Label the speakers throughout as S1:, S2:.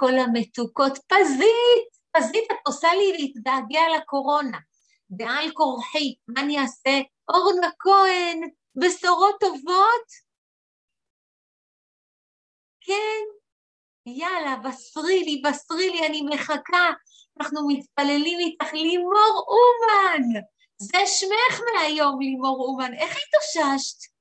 S1: כל המתוקות, פזית, את עושה לי להתגעגע לקורונה, בעל כורחי, מה אני אעשה? אורנה כהן, בשורות טובות? כן, יאללה, בסרי לי, אני מחכה, אנחנו מתפללים איתך, לימור אומן, זה שמך מהיום, לימור אומן, איך התאוששת?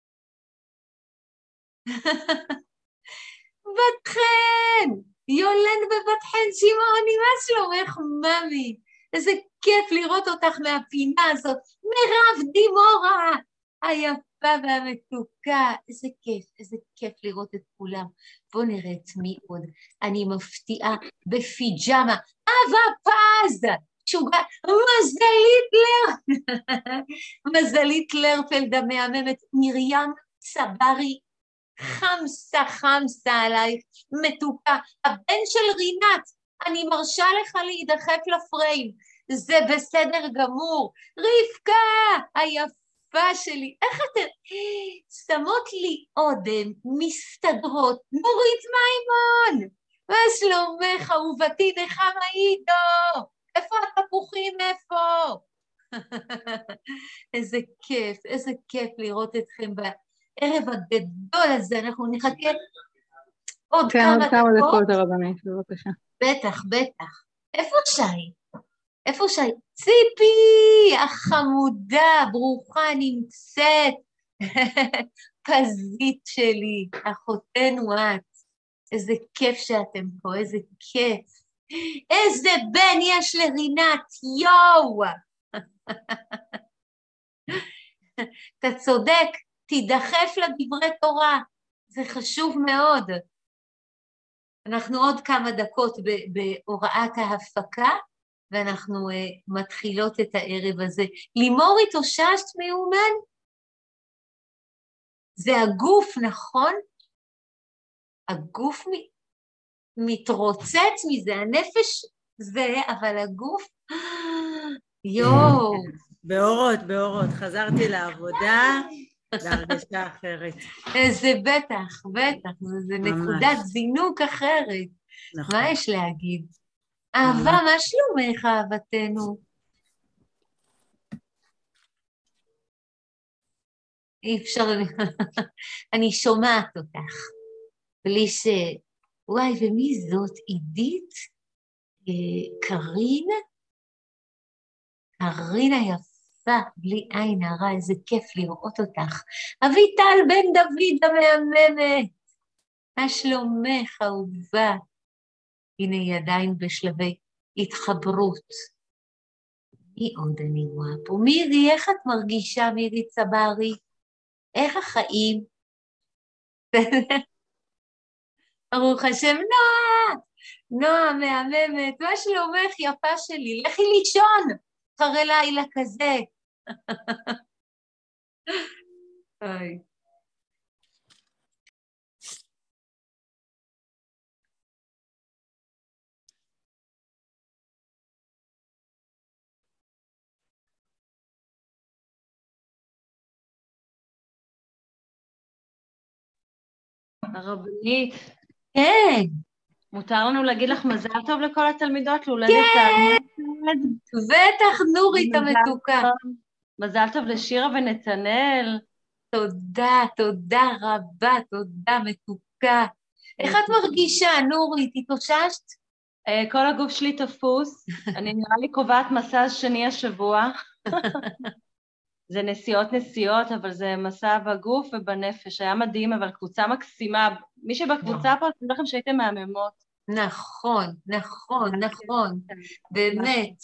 S1: בת חן, יולן ובת חן, שמעוני, מה שלומך, ממי? איזה כיף לראות אותך מהפינה הזאת, מירב דימורה, היפה והמתוקה, איזה כיף לראות את כולם. בואו נראה את מי עוד, אני מפתיעה בפיג'מה, אבא פז, שוגע, מזלית לרפלד המהממת, מרים צברי, חמסה עלייך, מתוקה, הבן של רינת, אני מרשה לך להידחף לפריים, זה בסדר גמור, רבקה, היפה שלי, איך אתם שמות לי אודם, מסתדרות, נורית מימון, מה שלומך אהובתי, נחמה עידו, איפה התפוחים, איפה? איזה כיף לראות אתכם בערב הגדול הזה, אנחנו נחכה עוד כמה
S2: דקות הרבנית, בבקשה.
S1: בטח. איפה שי? ציפי, החמודה, ברוכה נמצאת, פזית שלי, אחותנו את, איזה כיף שאתם פה, איזה כיף, איזה בן יש לרינת, יואו, אתה צודק, תידחף לדברי תורה, זה חשוב מאוד. אנחנו עוד כמה דקות בהוראת ההפקה, ואנחנו מתחילות את הערב הזה. לימור, התאוששת מאומן? זה הגוף, נכון? הגוף מתרוצץ מזה, הנפש זה, אבל הגוף, יואו.
S3: באורות, חזרתי לעבודה, להרגשה אחרת.
S1: זה בטח, זה נקודת זינוק אחרת.
S3: נכון.
S1: מה יש להגיד? אהבה, מה שלומך, אהבתנו? אי אפשר, אני שומעת אותך, בלי וואי, ומי זאת? עידית? קרין היפה, בלי עין הרע, איזה כיף לראות אותך. אביטל בן דוד המהממת, מה שלומך, אהובה? הנה היא עדיין בשלבי התחברות. מי עוד אני רואה פה? מירי, איך את מרגישה, מירי צברי? איך החיים? ברוך השם, נועה, מהממת, מה שלומך, יפה שלי? לכי לישון, אחרי לילה כזה. אוי.
S3: הרבנית,
S1: כן.
S3: מותר לנו להגיד לך מזל טוב לכל התלמידות, להולדת
S1: כן. בטח, נורית המתוקה.
S3: מזל טוב לשירה ונתנאל.
S1: תודה רבה, תודה מתוקה. איך את מרגישה, נורית? התאוששת?
S3: כל הגוף שלי תפוס, אני נראה לי קובעת מסע שני השבוע. זה נסיעות, אבל זה מסע בגוף ובנפש, היה מדהים, אבל קבוצה מקסימה, מי שבקבוצה פה, אני לכם שהייתם מהממות.
S1: נכון, באמת,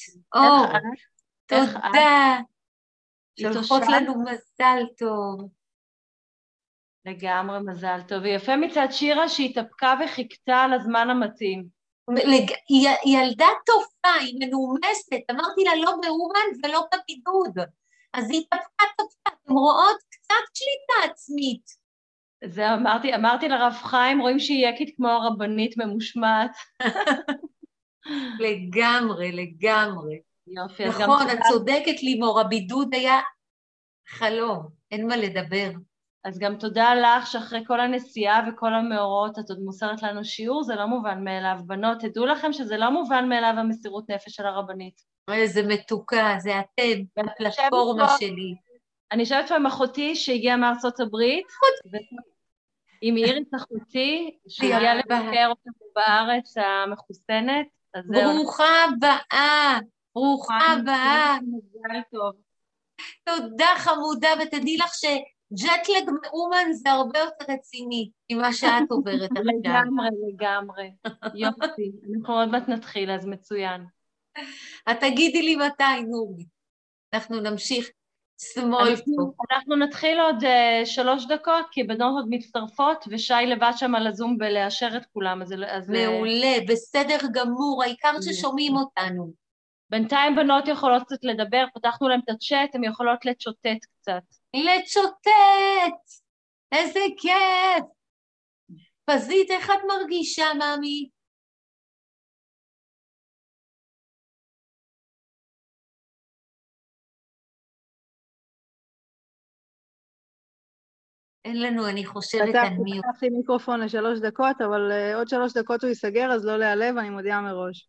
S1: תודה, שולחות לנו מזל טוב.
S3: לגמרי מזל טוב, ויפה מצד שירה שהתאפקה וחיכתה על הזמן המתאים.
S1: היא ילדה טובה, היא מנומסת, אמרתי לה לא באומן ולא בבידוד, אז היא התאפקה, אתם רואות קצת שליטה עצמית.
S3: זה אמרתי לרב חיים, רואים שהיא יקית כמו הרבנית ממושמעת.
S1: לגמרי.
S3: יופי.
S1: נכון, את צודקת לימור, הבידוד היה חלום, אין מה לדבר.
S3: אז גם תודה לך שאחרי כל הנסיעה וכל המאורות את עוד מוסרת לנו שיעור, זה לא מובן מאליו. בנות, תדעו לכם שזה לא מובן מאליו המסירות נפש של הרבנית.
S1: איזה מתוקה, זה אתם, הפלטפורמה שלי.
S3: אני יושבת פה עם אחותי שהגיעה מארצות הברית, עם איריס אחותי, שהגיעה לבקר אותנו בארץ המחוסנת.
S1: ברוכה הבאה, ברוכה הבאה.
S3: מזל טוב.
S1: תודה חמודה, ותדעי לך שג'טלג מאומן זה הרבה יותר רציני ממה שאת עוברת עכשיו.
S3: לגמרי. יופי, אנחנו עוד מעט נתחיל, אז מצוין.
S1: את תגידי לי מתי, נורי. אנחנו נמשיך שמאל פה.
S3: אנחנו נתחיל עוד 3 דקות, כי בנות עוד מצטרפות, ושי לבד שם על הזום בלאשר את כולם.
S1: מעולה, בסדר גמור, העיקר ששומעים אותנו.
S3: בינתיים בנות יכולות קצת לדבר, פתחנו להם את הצ'אט, הן יכולות לצ'וטט קצת.
S1: לצ'וטט! איזה כיף! פזית, איך את מרגישה, מאמי? אין לנו, אני חושבת על מי...
S2: פתחתי מיקרופון ל3 דקות, אבל עוד 3 דקות הוא ייסגר, אז לא להיעלב, אני מודיעה מראש.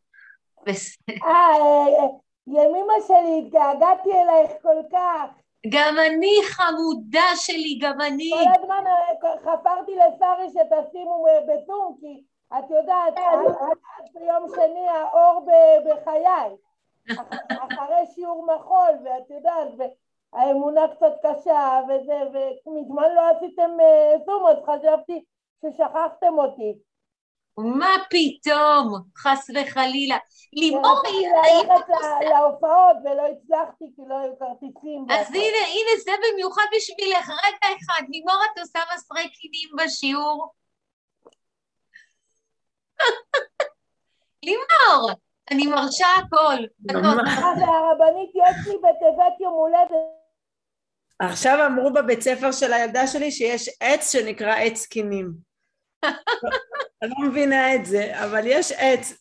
S4: ימימה שלי, התגעגעתי אלייך כל כך.
S1: גם אני, חמודה שלי, גם אני.
S4: כל הזמן חפרתי לשרי שתשימו בזום, כי את יודעת, עד ביום שני האור בחיי. אחרי שיעור מחול, ואת יודעת, האמונה קצת קשה וזה, ומזמן לא עשיתם זום, אז חשבתי ששכחתם אותי.
S1: מה פתאום, חס וחלילה. לימור,
S4: ללכת להופעות ולא הצלחתי כי לא היו כרטיסים.
S1: אז הנה זה במיוחד בשבילך, רגע אחד, לימור את עושה מסרי קינים בשיעור? לימור, אני מרשה הכל.
S4: הרבנית יש לי בטבת יום הולדת.
S5: עכשיו אמרו בבית ספר של הילדה שלי שיש עץ שנקרא עץ קינים. אני לא מבינה את זה, אבל יש עץ.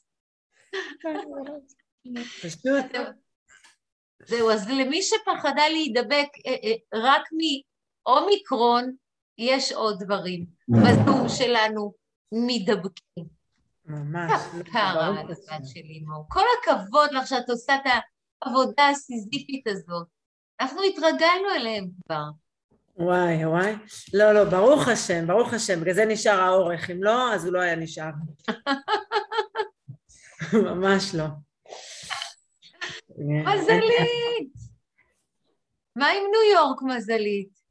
S5: פשוט.
S1: זהו, אז למי שפחדה להידבק רק מאומיקרון, יש עוד דברים. בזום שלנו מדבקים.
S5: ממש.
S1: כפרה על הבת שלי, מור. כל הכבוד לך שאת עושה את העבודה הסיזיפית הזאת. אנחנו התרגלנו אליהם כבר.
S5: וואי, וואי. לא, ברוך השם, בגלל זה נשאר האורך, אם לא, אז הוא לא היה נשאר. ממש לא.
S1: מזלית! מה עם ניו יורק, מזלית?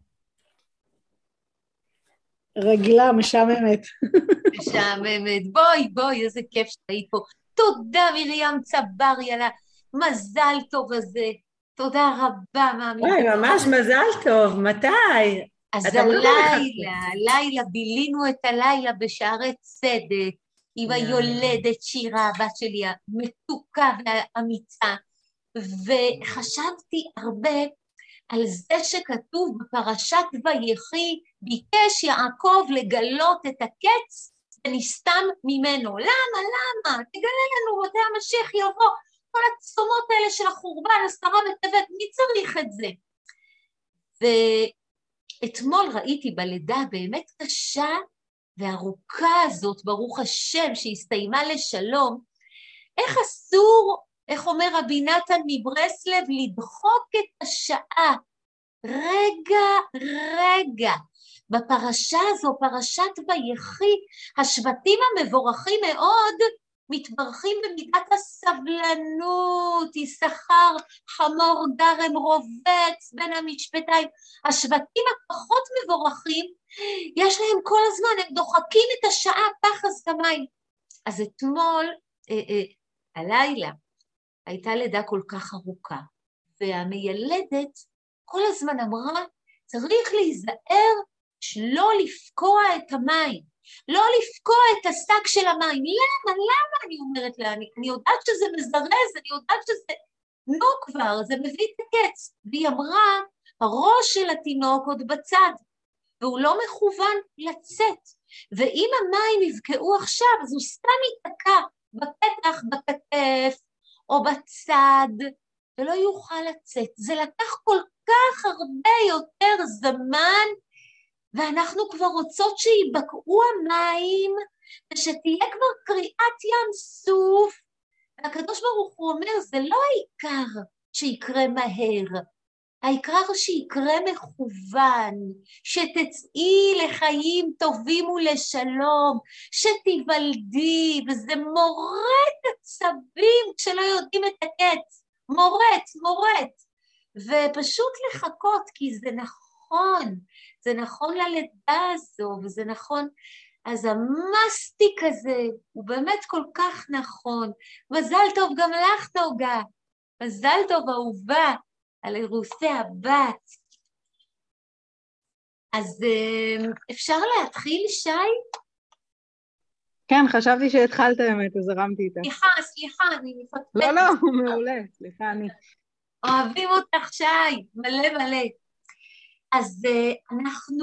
S2: רגילה, משעממת.
S1: משעממת. בואי, איזה כיף שהיית פה. תודה, מרים צברי, על המזל טוב הזה. תודה רבה, מאמי.
S5: וואי, ממש מזל טוב, מתי?
S1: אז הלילה, בילינו את הלילה בשערי צדק, עם היולדת שירה, הבת שלי המתוקה והאמיצה, וחשבתי הרבה על זה שכתוב בפרשת ויחי, ביקש יעקב לגלות את הקץ ונסתם ממנו. למה? תגלה לנו מתי המשיח יבוא. כל הצומות האלה של החורבן, 10 בטבת, מי צריך את זה? ואתמול ראיתי בלידה באמת קשה והארוכה הזאת, ברוך השם, שהסתיימה לשלום, איך אסור, איך אומר רבי נתן מברסלב, לדחוק את השעה. רגע. בפרשה הזו, פרשת ויחי, השבטים המבורכים מאוד, מתברכים במידת הסבלנות, יששכר חמור גרם רובץ בין המשפטיים. השבטים הפחות מבורכים, יש להם כל הזמן, הם דוחקים את השעה פחז כמים. אז אתמול, הלילה, הייתה לידה כל כך ארוכה, והמיילדת כל הזמן אמרה, צריך להיזהר שלא לפקוע את המים. לא לפקוע את השק של המים. למה? אני אומרת לה, אני יודעת שזה מזרז, אני יודעת שזה... נו כבר, זה מביא את הקץ. והיא אמרה, הראש של התינוק עוד בצד, והוא לא מכוון לצאת. ואם המים יבקעו עכשיו, אז הוא סתם ייתקע בפתח, בכתף, או בצד, ולא יוכל לצאת. זה לקח כל כך הרבה יותר זמן, ואנחנו כבר רוצות שיבקעו המים, ושתהיה כבר קריאת ים סוף, והקדוש ברוך הוא אומר, זה לא העיקר שיקרה מהר, העיקר שיקרה מכוון, שתצאי לחיים טובים ולשלום, שתיוולדי, וזה מורד עצבים כשלא יודעים את הקץ, מורד, ופשוט לחכות, כי זה נכון ללידה הזו, וזה נכון, אז המסטיק הזה הוא באמת כל כך נכון. מזל טוב גם לך, נוגה, מזל טוב אהובה, על אירוסי הבת. אז אפשר להתחיל, שי?
S2: כן, חשבתי שהתחלת האמת, אז הרמתי איתה.
S1: סליחה, אני מפתחת.
S2: לא, מעולה, סליחה, אני.
S1: אוהבים אותך, שי, מלא. אז אנחנו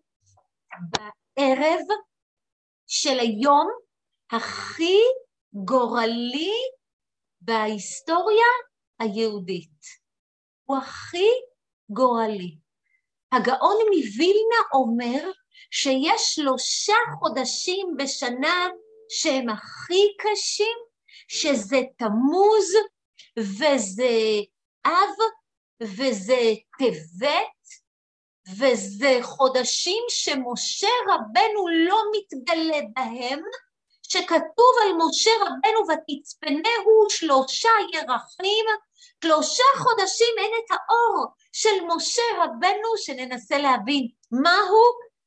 S1: בערב של היום הכי גורלי בהיסטוריה היהודית. הוא הכי גורלי. הגאון מווילנה אומר שיש 3 חודשים בשנה שהם הכי קשים, שזה תמוז וזה אב וזה טבת, וזה חודשים שמשה רבנו לא מתגלה בהם, שכתוב על משה רבנו ותצפנהו 3 ירחים, 3 חודשים אין את האור של משה רבנו, שננסה להבין מהו,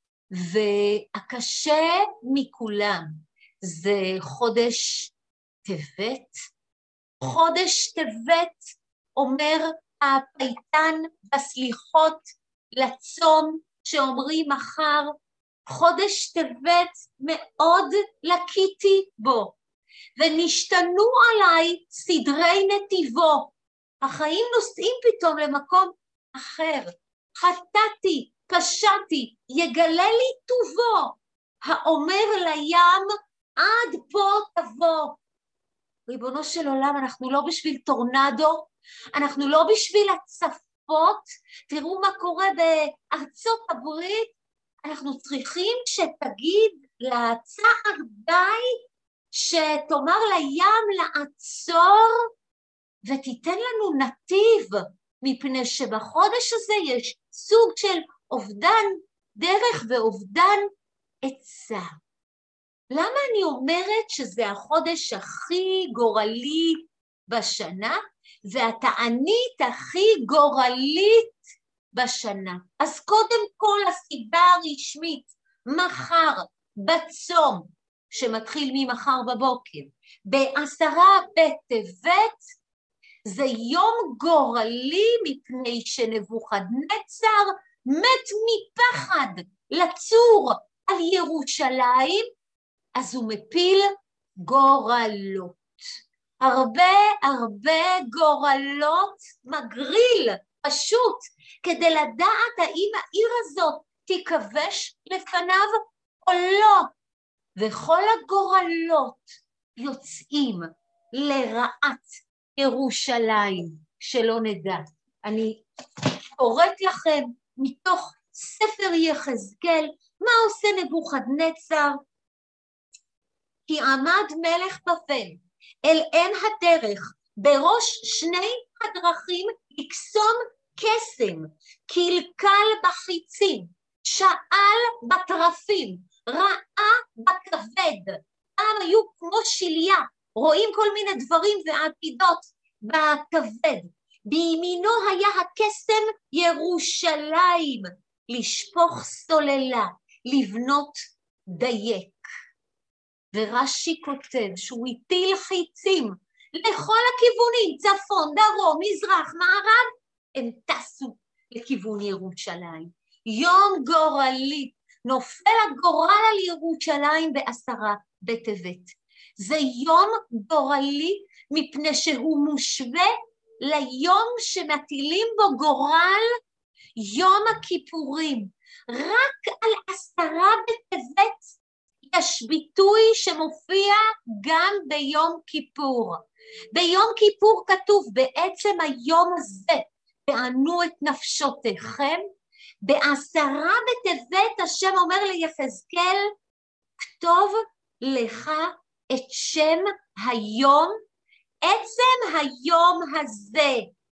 S1: והקשה מכולם זה חודש טבת. חודש טבת אומר הפייטן בסליחות לצום שאומרים מחר, חודש טבת מאוד לקיתי בו, ונשתנו עליי סדרי נתיבו, החיים נוסעים פתאום למקום אחר, חטאתי, פשעתי, יגלה לי טובו, האומר לים עד פה תבוא. ריבונו של עולם, אנחנו לא בשביל טורנדו, אנחנו לא בשביל הצפות, תראו מה קורה בארצות הברית, אנחנו צריכים שתגיד לצער די, שתאמר לים לעצור, ותיתן לנו נתיב, מפני שבחודש הזה יש סוג של אובדן דרך ואובדן עצה. למה אני אומרת שזה החודש הכי גורלי בשנה, והתענית הכי גורלית בשנה? אז קודם כל הסיבה הרשמית, מחר בצום, שמתחיל ממחר בבוקר, ב10 בטבת, זה יום גורלי מפני שנבוכדנצר מת מפחד לצור על ירושלים, אז הוא מפיל גורלות. הרבה גורלות מגריל, פשוט, כדי לדעת האם העיר הזאת תיכבש לפניו או לא. וכל הגורלות יוצאים לרעת ירושלים, שלא נדע. אני קוראת לכם מתוך ספר יחזקאל, מה עושה נבוכדנצר? כי עמד מלך בבל אל עין הדרך, בראש 2 הדרכים לקסום קסם, קלקל בחיצים, שאל בטרפים, ראה בכבד, פעם היו כמו שליה, רואים כל מיני דברים ועתידות בכבד, בימינו היה הקסם ירושלים, לשפוך סוללה, לבנות דייק. ורש"י כותב שהוא הטיל חיצים לכל הכיוונים, צפון, דרום, מזרח, מערב, הם טסו לכיוון ירושלים. יום גורלי, נופל הגורל על ירושלים ב10 בטבת. זה יום גורלי מפני שהוא מושווה ליום שמטילים בו גורל, יום הכיפורים. רק על 10 בטבת יש ביטוי שמופיע גם ביום כיפור. ביום כיפור כתוב בעצם היום הזה, תענו את נפשותיכם, בעשרה בטבת השם אומר ליחזקאל, כתוב לך את שם היום, עצם היום הזה.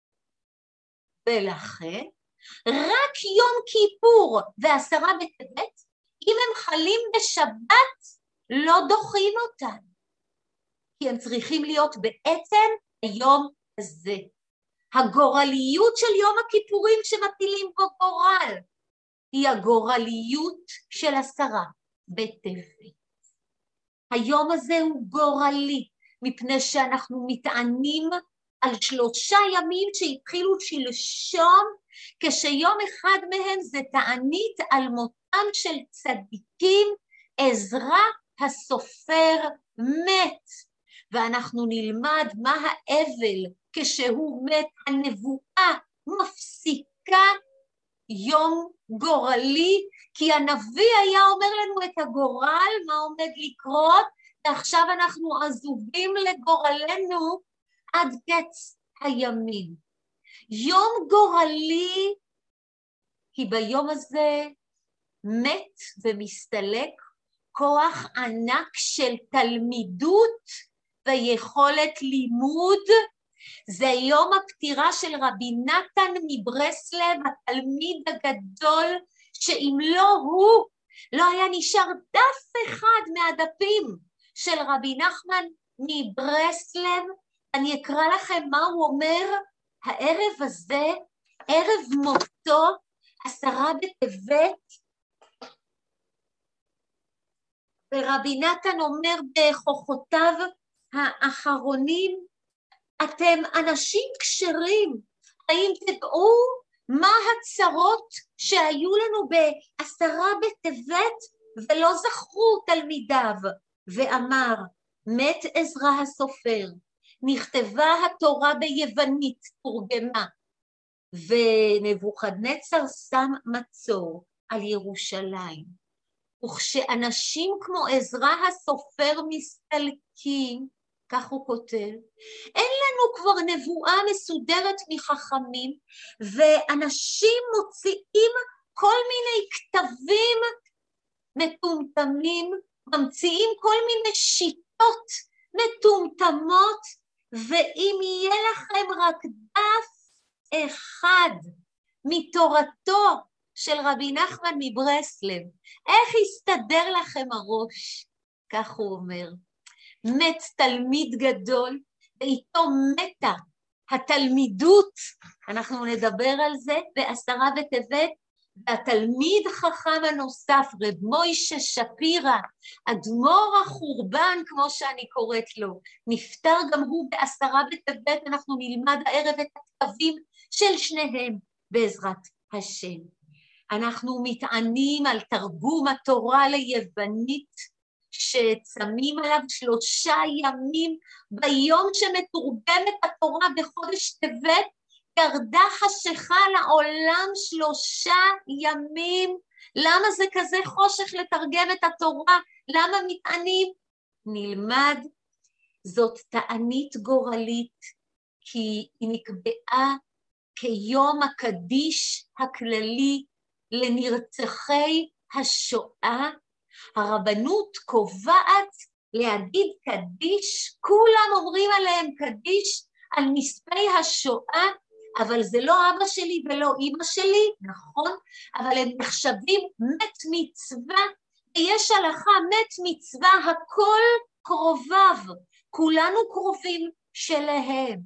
S1: ולכן, רק יום כיפור ועשרה בטבת, אם הם חלים בשבת, לא דוחים אותם. כי הם צריכים להיות בעצם היום הזה. הגורליות של יום הכיפורים שמטילים בו גורל, היא הגורליות של עשרה בטבת. היום הזה הוא גורלי, מפני שאנחנו מתענים על 3 ימים שהתחילו שלשום, כשיום אחד מהם זה תענית על מותם של צדיקים, עזרא הסופר מת, ואנחנו נלמד מה האבל כשהוא מת, הנבואה מפסיקה יום גורלי, כי הנביא היה אומר לנו את הגורל, מה עומד לקרות, ועכשיו אנחנו עזובים לגורלנו עד קץ הימים. יום גורלי, כי ביום הזה מת ומסתלק כוח ענק של תלמידות ויכולת לימוד. זה יום הפטירה של רבי נתן מברסלב, התלמיד הגדול, שאם לא הוא, לא היה נשאר דף אחד מהדפים של רבי נחמן מברסלב. אני אקרא לכם מה הוא אומר הערב הזה, ערב מותו, 10 בטבת, ורבי נתן אומר בכוחותיו האחרונים, אתם אנשים כשרים, האם תדעו מה הצרות שהיו לנו ב10 בטבת ולא זכרו תלמידיו? ואמר, מת עזרא הסופר, נכתבה התורה ביוונית, תורגמה, ונבוכדנצר שם מצור על ירושלים. וכשאנשים כמו עזרא הסופר מסתלקים, כך הוא כותב, אין לנו כבר נבואה מסודרת מחכמים, ואנשים מוציאים כל מיני כתבים מטומטמים, ממציאים כל מיני שיטות מטומטמות, ואם יהיה לכם רק דף אחד מתורתו של רבי נחמן מברסלב, איך יסתדר לכם הראש? כך הוא אומר. מת תלמיד גדול, ואיתו מתה התלמידות, אנחנו נדבר על זה, ב10 בטבת, והתלמיד חכם הנוסף, רב מוישה שפירא, אדמו"ר החורבן, כמו שאני קוראת לו, נפטר גם הוא ב10 בטבת, אנחנו נלמד הערב את הכתבים של שניהם, בעזרת השם. אנחנו מתענים על תרגום התורה ליוונית, שצמים עליו 3 ימים, ביום שמתורגמת התורה בחודש טבת, ירדה חשיכה לעולם 3 ימים. למה זה כזה חושך לתרגם את התורה? למה מתענים? נלמד, זאת תענית גורלית, כי היא נקבעה כיום הקדיש הכללי לנרצחי השואה. הרבנות קובעת להגיד קדיש, כולם אומרים עליהם קדיש על נספי השואה, אבל זה לא אבא שלי ולא אמא שלי, נכון? אבל הם נחשבים מת מצווה, ויש הלכה מת מצווה, הכל קרוביו, כולנו קרובים שלהם.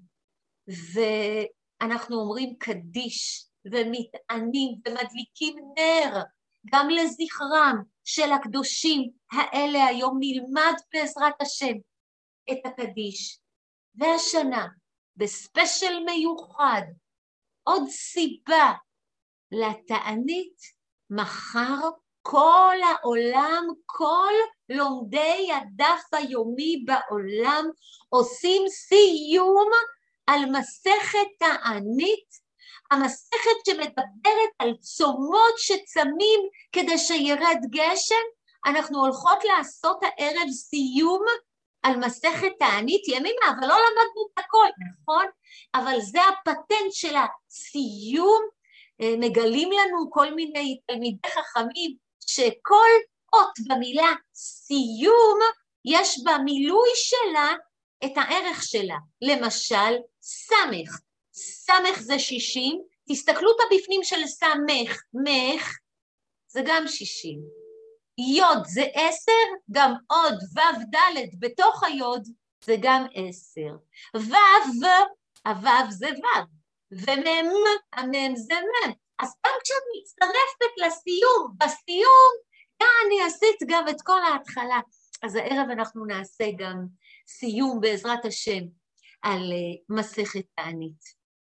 S1: ואנחנו אומרים קדיש ומתענים ומדליקים נר, גם לזכרם של הקדושים האלה. היום נלמד בעזרת השם את הקדיש. והשנה, בספיישל מיוחד, עוד סיבה לתענית, מחר כל העולם, כל לומדי הדף היומי בעולם, עושים סיום על מסכת תענית, המסכת שמדברת על צומות שצמים כדי שירד גשם. אנחנו הולכות לעשות הערב סיום על מסכת תענית, ימימה, אבל לא למדנו את הכל, נכון? אבל זה הפטנט של הסיום, מגלים לנו כל מיני תלמידי חכמים, שכל אות במילה סיום, יש במילוי שלה את הערך שלה. למשל, סמך. סמך זה 60, תסתכלו בפנים של סמך, מך, זה גם 60. יוד זה 10, גם עוד וו ד' בתוך היוד, זה גם 10. וו, הוו זה וו, ומם, המם זה מם. אז גם כשאת מצטרפת לסיום, בסיום, אני עשית גם את כל ההתחלה. אז הערב אנחנו נעשה גם סיום בעזרת השם על מסכת תענית.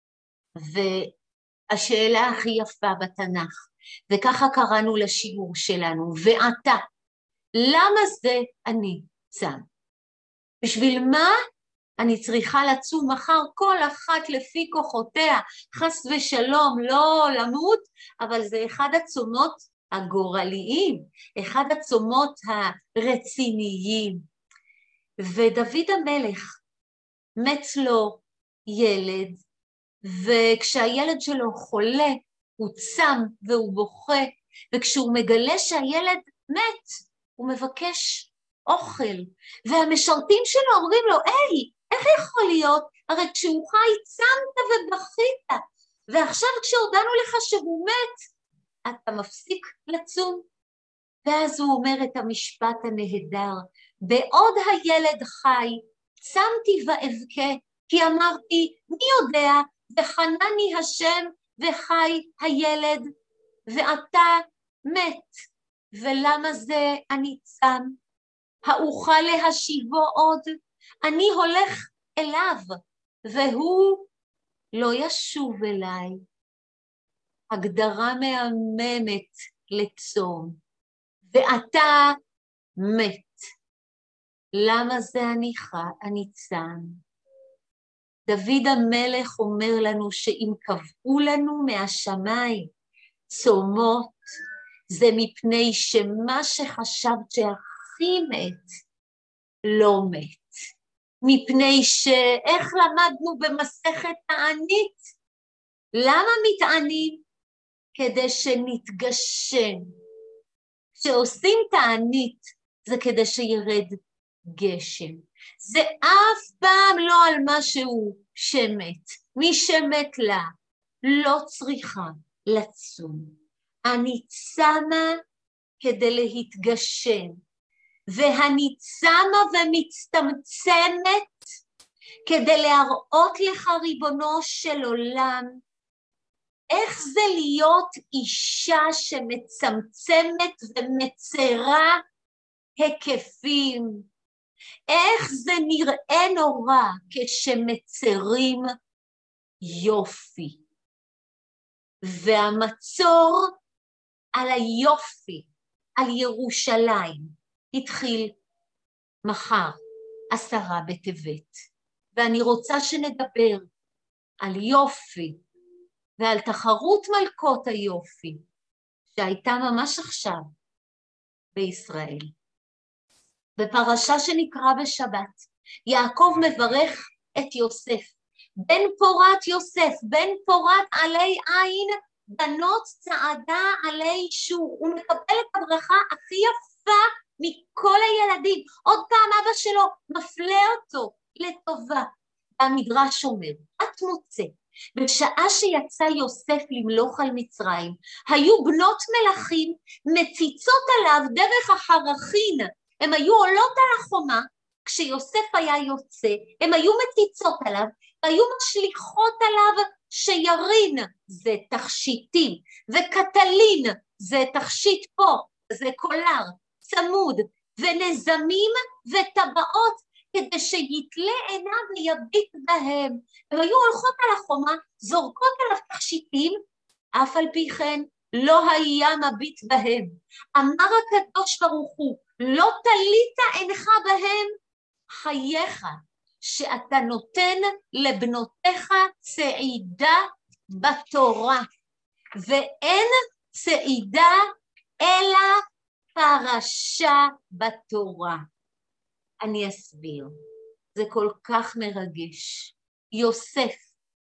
S1: והשאלה הכי יפה בתנ"ך, וככה קראנו לשיעור שלנו, ואתה, למה זה אני צם? בשביל מה אני צריכה לצום מחר כל אחת לפי כוחותיה, חס ושלום, לא למות, אבל זה אחד הצומות הגורליים, אחד הצומות הרציניים. ודוד המלך מת לו ילד, וכשהילד שלו חולה, הוא צם והוא בוכה, וכשהוא מגלה שהילד מת, הוא מבקש אוכל, והמשרתים שלו אומרים לו, איך יכול להיות? הרי כשהוא חי צמת ובכית, ועכשיו כשהודענו לך שהוא מת, אתה מפסיק לצום. ואז הוא אומר את המשפט הנהדר, בעוד הילד חי, צמתי ואבכה, כי אמרתי, מי יודע, וחנני השם וחי הילד, ואתה מת. ולמה זה אני צם? האוכל להשיבו עוד? אני הולך אליו, והוא לא ישוב אליי. הגדרה מהממת לצום. ואתה מת. למה זה אני צם? דוד המלך אומר לנו שאם קבעו לנו מהשמיים צומות, זה מפני שמה שחשבת שהכי מת, לא מת. מפני שאיך למדנו במסכת תענית? למה מתענים? כדי שנתגשם. כשעושים תענית זה כדי שירד גשם. זה אף פעם לא על משהו שמת. מי שמת לה לא צריכה לצום. אני צמה כדי להתגשם, והני צמה ומצטמצמת כדי להראות לך ריבונו של עולם, איך זה להיות אישה שמצמצמת ומצרה היקפים, איך זה נראה נורא כשמצרים יופי. והמצור על היופי, על ירושלים, התחיל מחר, 10 בטבת. ואני רוצה שנדבר על יופי ועל תחרות מלכות היופי, שהייתה ממש עכשיו בישראל. בפרשה שנקרא בשבת, יעקב מברך את יוסף, בן פורת יוסף, בן פורת עלי עין, בנות צעדה עלי שור. הוא מקבל את הברכה הכי יפה מכל הילדים. עוד פעם אבא שלו מפלה אותו לטובה. המדרש אומר, את מוצא, בשעה שיצא יוסף למלוך על מצרים, היו בנות מלכים מציצות עליו דרך החרכין. הם היו עולות על החומה, כשיוסף היה יוצא, הם היו מציצות עליו, והיו משליחות עליו שירין, זה תכשיטים, וקטלין, זה תכשיט פה, זה קולר, צמוד, ונזמים וטבעות, כדי שיתלה עיניו ויביט בהם. הם היו הולכות על החומה, זורקות עליו תכשיטים, אף על פי כן לא היה מביט בהם. אמר הקדוש ברוך הוא, לא תלית עינך בהם, חייך, שאתה נותן לבנותיך צעידה בתורה, ואין צעידה אלא פרשה בתורה. אני אסביר, זה כל כך מרגש. יוסף,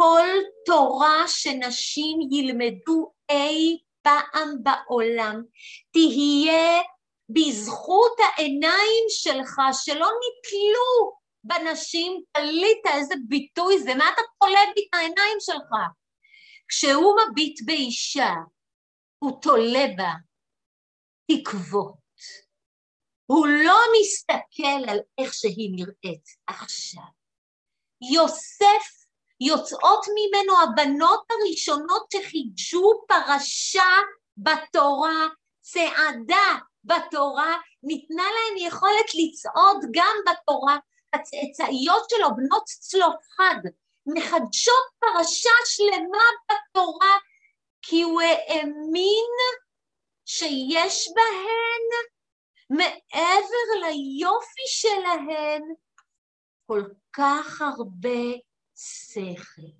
S1: כל תורה שנשים ילמדו אי פעם בעולם, תהיה בזכות העיניים שלך, שלא נתלו בנשים. תלית, איזה ביטוי זה, מה אתה תולה בי את העיניים שלך? כשהוא מביט באישה, הוא תולה בה תקוות. הוא לא מסתכל על איך שהיא נראית עכשיו. יוסף, יוצאות ממנו הבנות הראשונות שחידשו פרשה בתורה, צעדה בתורה, ניתנה להן יכולת לצעוד גם בתורה. הצאצאיות שלו, בנות צלופחד, מחדשות פרשה שלמה בתורה, כי הוא האמין שיש בהן, מעבר ליופי שלהן, כל כך הרבה שכל.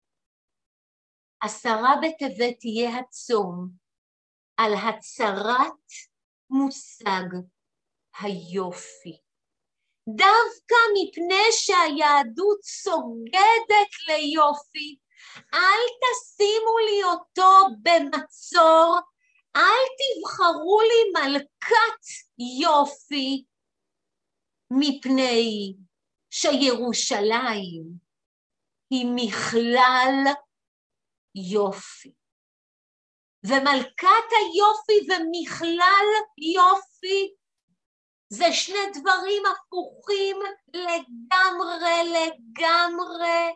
S1: 10 בטבת תהיה הצום על הצרת מושג היופי. דווקא מפני שהיהדות סוגדת ליופי, אל תשימו לי אותו במצור, אל תבחרו לי מלכת יופי, מפני שירושלים היא מכלל יופי. ומלכת היופי ומכלל יופי זה שני דברים הפוכים לגמרי.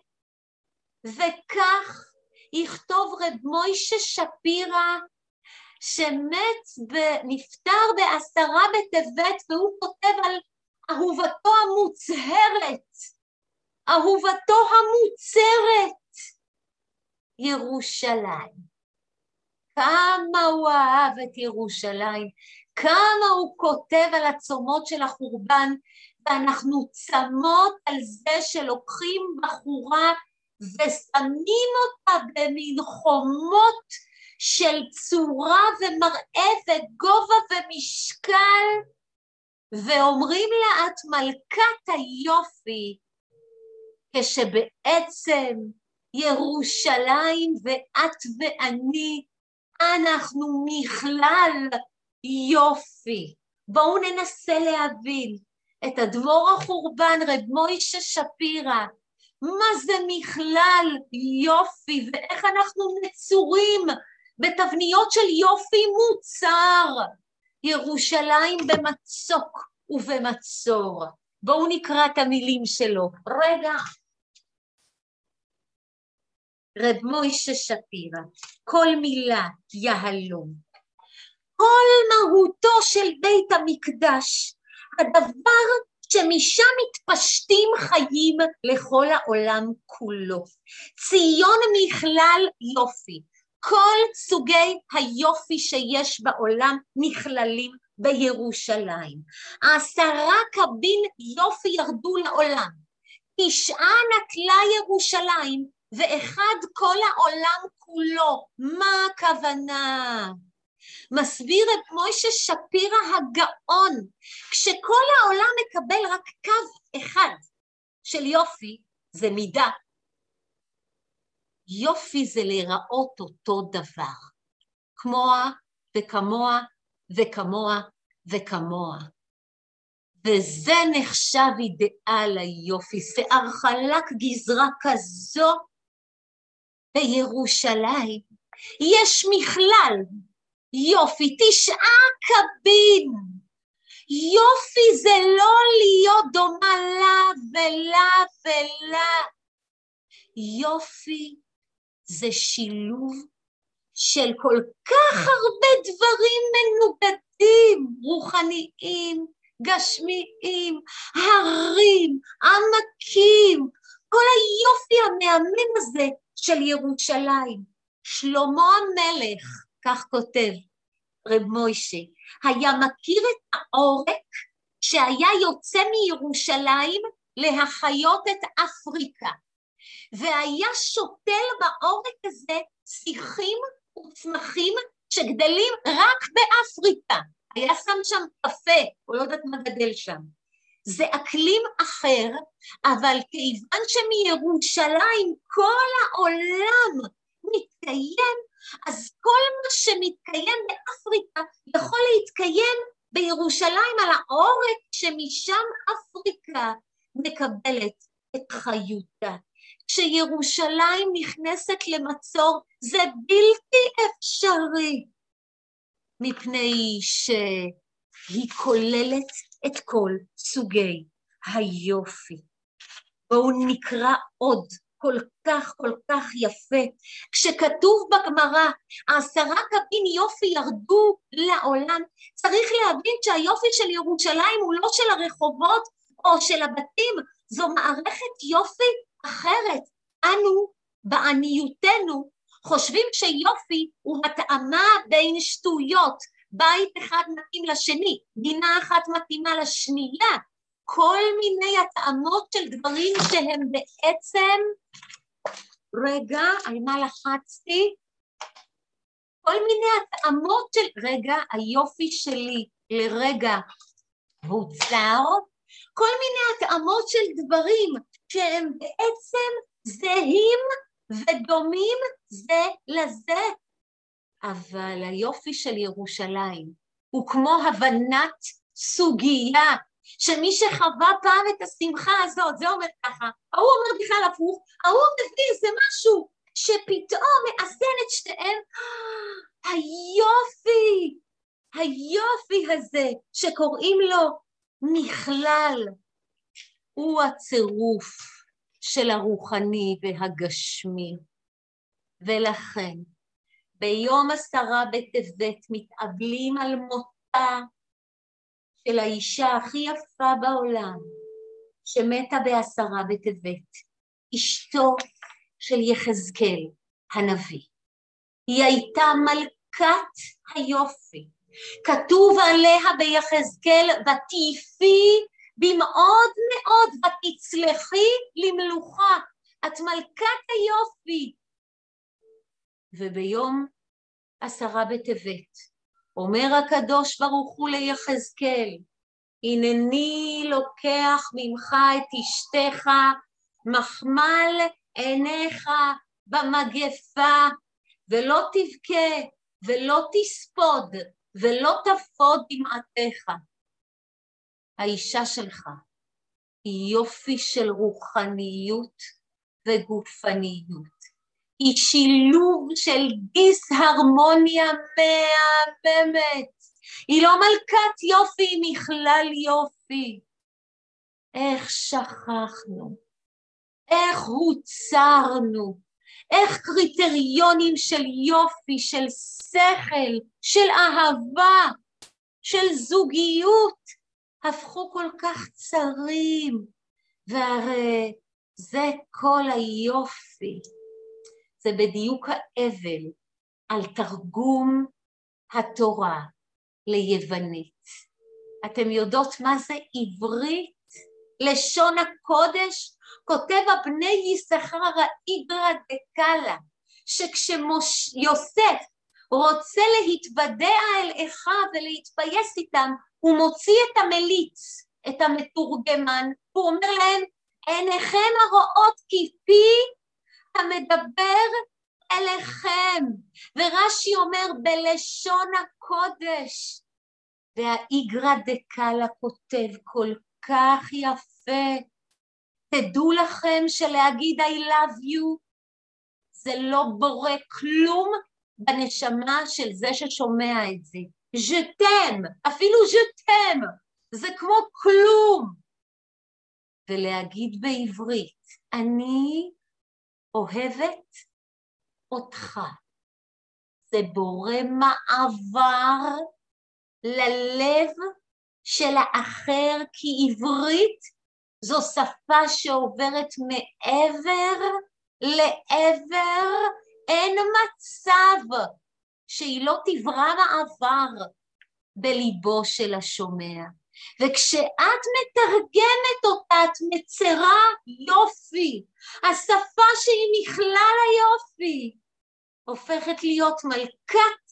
S1: וכך יכתוב רב מוישה שפירא, נפטר ב10 בטבת, והוא כותב על אהובתו המוצהרת, ירושלים. כמה הוא אהב את ירושלים, כמה הוא כותב על הצומות של החורבן, ואנחנו צמות על זה שלוקחים בחורה ושמים אותה במין חומות של צורה ומראה וגובה ומשקל, ואומרים לה את מלכת היופי, כשבעצם ירושלים ואת ואני, אנחנו מכלל יופי. בואו ננסה להבין את אדמו"ר החורבן רב מוישה שפירא, מה זה מכלל יופי ואיך אנחנו נצורים בתבניות של יופי מוצר. ירושלים במצוק ובמצור. בואו נקרא את המילים שלו. רגע. רב מוישה שפירא, כל מילה יהלום. כל מהותו של בית המקדש, הדבר שמשם מתפשטים חיים לכל העולם כולו. ציון מכלל יופי. כל סוגי היופי שיש בעולם נכללים בירושלים. 10 קבין יופי ירדו לעולם. 9 נטלה ירושלים, ואחד כל העולם כולו. מה הכוונה? מסביר רב מוישה שפירא הגאון, כשכל העולם מקבל רק קו אחד של יופי, זה מידה. יופי זה להיראות אותו דבר, כמוה וכמוה וכמוה וכמוה. וזה נחשב אידיאל היופי, שיער חלק גזרה כזו. בירושלים יש מכלל יופי, 9 קבין. יופי זה לא להיות דומה לה ולה ולה. יופי זה שילוב של כל כך הרבה דברים מנוגדים, רוחניים, גשמיים, הרים, עמקים, כל היופי המאמן הזה של ירושלים. שלמה המלך, כך כותב רב מוישה, היה מכיר את העורק שהיה יוצא מירושלים להחיות את אפריקה, והיה שותל בעורק הזה שיחים וצמחים שגדלים רק באפריקה. היה שם שם קפה, הוא לא יודעת מה גדל שם. זה אקלים אחר, אבל כיוון שמירושלים כל העולם מתקיים, אז כל מה שמתקיים באפריקה יכול להתקיים בירושלים על העורק שמשם אפריקה מקבלת את חיותה. כשירושלים נכנסת למצור זה בלתי אפשרי, מפני שהיא כוללת את כל סוגי היופי. בואו נקרא עוד כל כך יפה. כשכתוב בגמרא 10 קבין יופי ירדו לעולם, צריך להבין שהיופי של ירושלים הוא לא של הרחובות או של הבתים, זו מערכת יופי אחרת. אנו בעניותנו חושבים שיופי הוא התאמה בין שטויות, בית אחד מתאים לשני, גינה אחת מתאימה לשנייה, כל מיני התאמות של דברים שהם בעצם, רגע, על מה לחצתי? כל מיני התאמות של, רגע, היופי שלי לרגע הוצר, כל מיני התאמות של דברים שהם בעצם זהים ודומים זה לזה. אבל היופי של ירושלים הוא כמו הבנת סוגיה, שמי שחווה פעם את השמחה הזאת, זה אומר ככה, הוא אומר בכלל הפוך, הוא מביא איזה משהו שפתאום מאזן את שתיהם, היופי הזה שקוראים לו נכלל, הוא הצירוף של הרוחני והגשמי. ולכן ביום 10 בטבת מתאבלים על מותה של האישה הכי יפה בעולם, שמתה ב10 בטבת, אשתו של יחזקאל הנביא. היא הייתה מלכת היופי. כתוב עליה ביחזקאל, ותהיפי במאוד מאוד ותצלחי למלוכה. את מלכת היופי. וביום 10 בטבת, אומר הקדוש ברוך הוא ליחזקאל, הנני לוקח ממך את אשתך, מחמל עיניך במגפה, ולא תבכה, ולא תספוד, ולא תפוד דמעתך. האישה שלך היא יופי של רוחניות וגופניות. היא שילוב של דיסהרמוניה מהממת. היא לא מלכת יופי, היא מכלל יופי. איך שכחנו, איך הוצרנו, איך קריטריונים של יופי, של שכל, של אהבה, של זוגיות, הפכו כל כך צרים. והרי זה כל היופי. זה בדיוק האבל על תרגום התורה ליוונית. אתם יודעות מה זה עברית? לשון הקודש? כותב הבני יששכר האיגרא דקאלה, שכשיוסף רוצה להתוודע אל אחיו ולהתפייס איתם, הוא מוציא את המליץ, את המתורגמן, הוא אומר להם, עיניכם הרואות כפי המדבר אליכם. ורש"י אומר בלשון הקודש, והאיגרא דקאלה כותב כל כך יפה, תדעו לכם שלהגיד I love you זה לא בורא כלום בנשמה של זה ששומע את זה. je t'aime, אפילו je t'aime, זה כמו כלום. ולהגיד בעברית, אני אוהבת אותך, זה בורא מעבר ללב של האחר, כי עברית זו שפה שעוברת מעבר לעבר, אין מצב שהיא לא תברא מעבר בליבו של השומע. וכשאת מתרגמת אותה, את מצרה יופי. השפה שהיא מכלל היופי הופכת להיות מלכת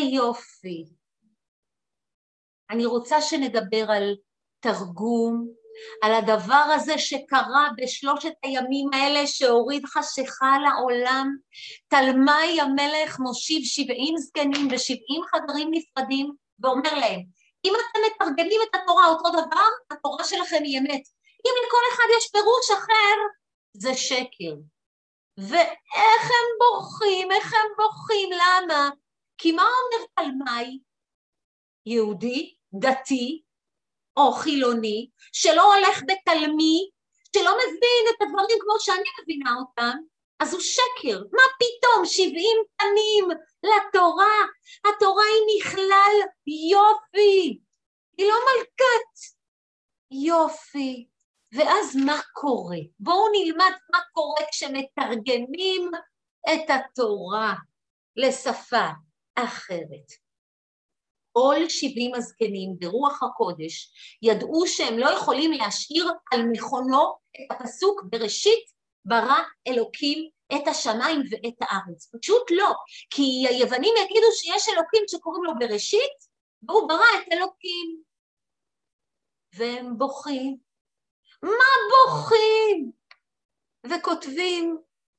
S1: היופי. אני רוצה שנדבר על תרגום על הדבר הזה שקרה בשלושת הימים האלה שהוריד חשיכה לעולם. תלמי המלך מושיב 70 זקנים ב70 חדרים נפרדים ואומר להם, אם אתם מתרגמים את התורה אותו דבר, התורה שלכם היא אמת. אם לכל אחד יש פירוש אחר, זה שקר. ואיך הם בורחים, איך הם בורחים, למה? כי מה אומר תלמי? יהודי, דתי, או חילוני, שלא הולך בתלמי, שלא מבין את הדברים כמו שאני מבינה אותם, אז הוא שקר. מה פתאום 70 פנים לתורה? התורה היא נכלל יופי, היא לא מלכת יופי. ואז מה קורה? בואו נלמד מה קורה כשמתרגמים את התורה לשפה אחרת. כל 70 הזקנים ברוח הקודש ידעו שהם לא יכולים להשאיר על מכונו את הפסוק בראשית ברא אלוקים את השמיים ואת הארץ. פשוט לא, כי היוונים יגידו שיש אלוקים שקוראים לו בראשית, והוא ברא את אלוקים. והם בוכים. מה בוכים? וכותבים,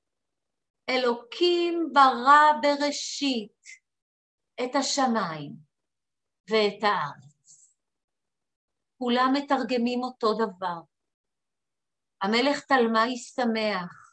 S1: אלוקים ברא בראשית את השמיים ואת הארץ. כולם מתרגמים אותו דבר. המלך תלמי שמח,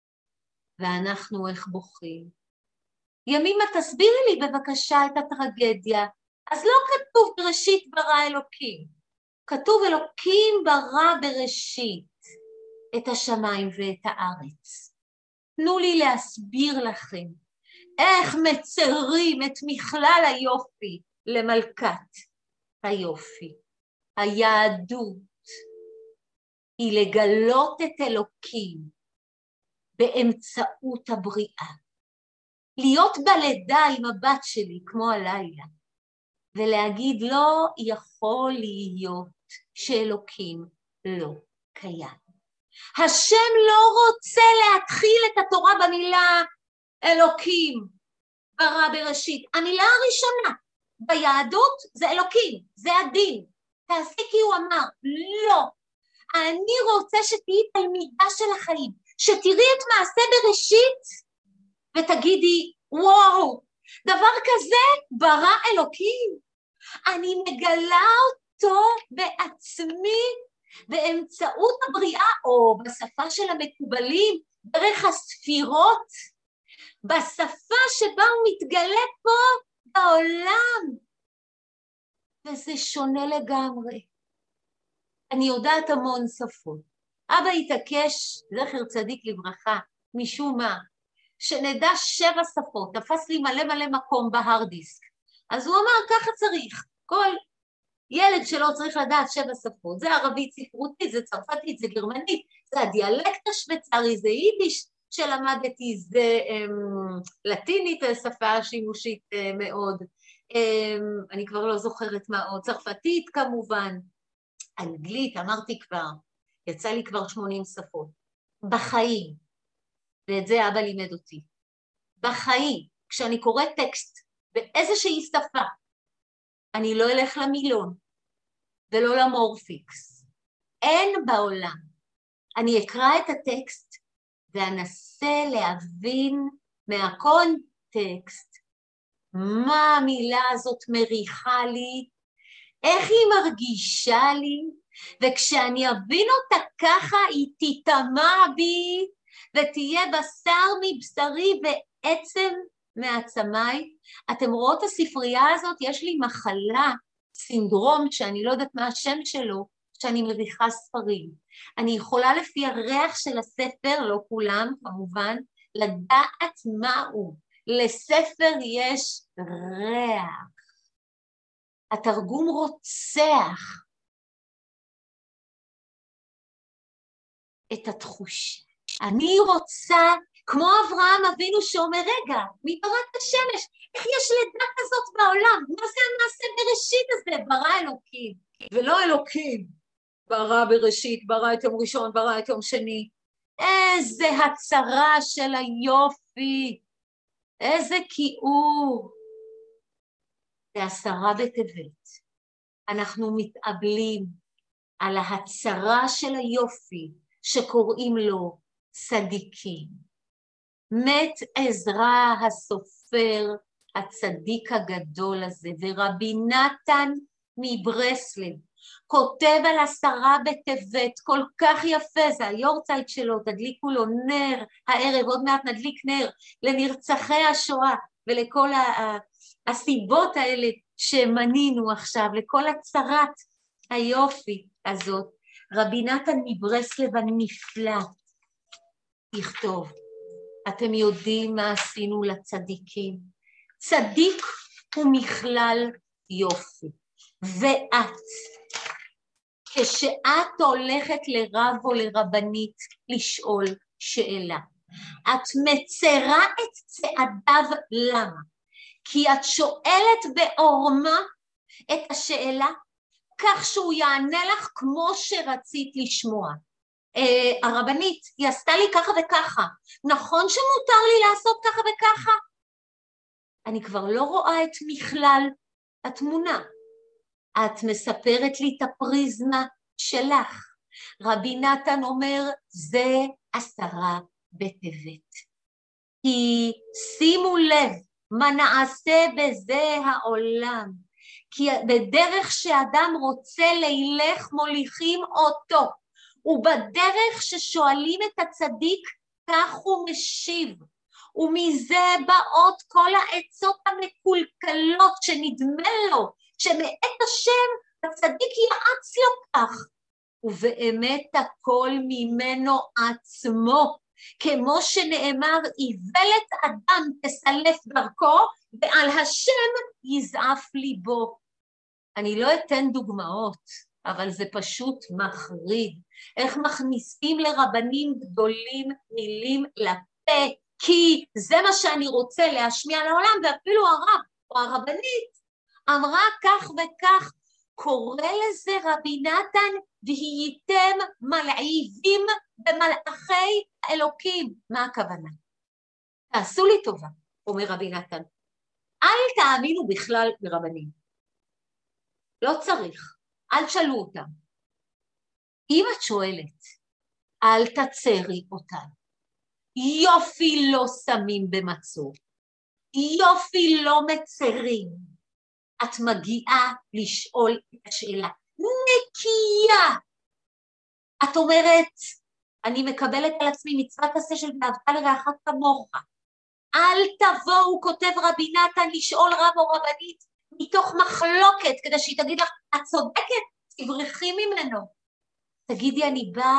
S1: ואנחנו איך בוכים. ימימה, תסבירי לי בבקשה את הטרגדיה. אז לא כתוב בראשית ברא אלוקים, כתוב אלוקים ברא בראשית את השמיים ואת הארץ. תנו לי להסביר לכם איך מצרים את מכלל היופי למלכת היופי. היהדות היא לגלות את אלוקים באמצעות הבריאה. להיות בלידה עם הבת שלי כמו הלילה, ולהגיד לא יכול להיות שאלוקים לא קיים. השם לא רוצה להתחיל את התורה במילה אלוקים ברא בראשית. המילה הראשונה ביהדות זה אלוקים, זה הדין. תעשי כי הוא אמר, לא. אני רוצה שתהיי תלמידה של החיים, שתראי את מעשה בראשית ותגידי, וואו, דבר כזה ברא אלוקים. אני מגלה אותו בעצמי באמצעות הבריאה, או בשפה של המקובלים, דרך הספירות, בשפה שבה הוא מתגלה פה בעולם. וזה שונה לגמרי. אני יודעת המון שפות. אבא התעקש, זכר צדיק לברכה, משום מה, שנדע 7 שפות, תפס לי מלא מקום בהרד דיסק. אז הוא אמר, ככה צריך. כל ילד שלא צריך לדעת 7 שפות, זה ערבית ספרותית, זה צרפתית, זה גרמנית, זה הדיאלקט השוויצרי, זה יידיש שלמדתי, זה לטינית, שפה שימושית מאוד, אני כבר לא זוכרת מה עוד, צרפתית כמובן, אנגלית, אמרתי כבר, יצא לי כבר 80 שפות. בחיים, ואת זה אבא לימד אותי, בחיים, כשאני קוראת טקסט באיזושהי שפה, אני לא אלך למילון ולא למורפיקס. אין בעולם. אני אקרא את הטקסט ואנסה להבין מהקונטקסט מה המילה הזאת מריחה לי, איך היא מרגישה לי, וכשאני אבין אותה ככה היא תיטמע בי ותהיה בשר מבשרי ועצם מעצמיי. אתם רואות הספרייה הזאת, יש לי מחלה, סינדרום, שאני לא יודעת מה השם שלו, שאני מריחה ספרים. אני יכולה לפי הריח של הספר, לא כולם כמובן, לדעת מהו. לספר יש ריח. התרגום רוצח את התחושה. אני רוצה, כמו אברהם אבינו שאומר, רגע, מי ברא את השמש? איך יש לידה כזאת בעולם? מה זה המעשה בראשית הזה? ברא אלוקים, ולא אלוקים. ברא בראשית, ברא את יום ראשון, ברא את יום שני. איזה הצרה של היופי, איזה כיעור. ב10 בטבת אנחנו מתאבלים על ההצרה של היופי שקוראים לו צדיקים. מת עזרא הסופר, הצדיק הגדול הזה, ורבי נתן מברסלב, כותב על 10 בטבת, כל כך יפה, זה היורצייט שלו, תדליקו לו נר הערב, עוד מעט נדליק נר לנרצחי השואה, ולכל הסיבות האלה שמנינו עכשיו, לכל הצרת היופי הזאת. רבי נתן מברסלב הנפלא יכתוב, אתם יודעים מה עשינו לצדיקים? צדיק הוא מכלל יופי, ואת, כשאת הולכת לרב או לרבנית לשאול שאלה, את מצרה את צעדיו. למה? כי את שואלת בעורמה את השאלה, כך שהוא יענה לך כמו שרצית לשמוע. הרבנית, היא עשתה לי ככה וככה, נכון שמותר לי לעשות ככה וככה? אני כבר לא רואה את מכלל התמונה. את מספרת לי את הפריזמה שלך. רבי נתן אומר, זה 10 בטבת. כי שימו לב, מה נעשה בזה העולם? כי בדרך שאדם רוצה לילך מוליכים אותו, ובדרך ששואלים את הצדיק, כך הוא משיב. ומזה באות כל העצות המקולקלות שנדמה לו, שמאת השם הצדיק יעץ לו כך, ובאמת הכל ממנו עצמו, כמו שנאמר, איוולת אדם תסלף דרכו, ועל השם יזעף ליבו. אני לא אתן דוגמאות, אבל זה פשוט מחריד. איך מכניסים לרבנים גדולים מילים לפה, כי זה מה שאני רוצה להשמיע לעולם, ואפילו הרב או הרבנית אמרה כך וכך, קורא לזה רבי נתן, והייתם מלעיבים במלאכי אלוקים. מה הכוונה? תעשו לי טובה, אומר רבי נתן, אל תאמינו בכלל ברבנים. לא צריך, אל תשאלו אותם. אם את שואלת, אל תצרי אותם. יופי לא שמים במצור, יופי לא מצרים. את מגיעה לשאול את השאלה, נקייה. את אומרת, אני מקבלת על עצמי מצוות עשה של ואהבת לרעך כמוך. אל תבואו, כותב רבי נתן, לשאול רב או רבנית מתוך מחלוקת, כדי שהיא תגיד לך, את צודקת, תברחי ממנו. תגידי, אני באה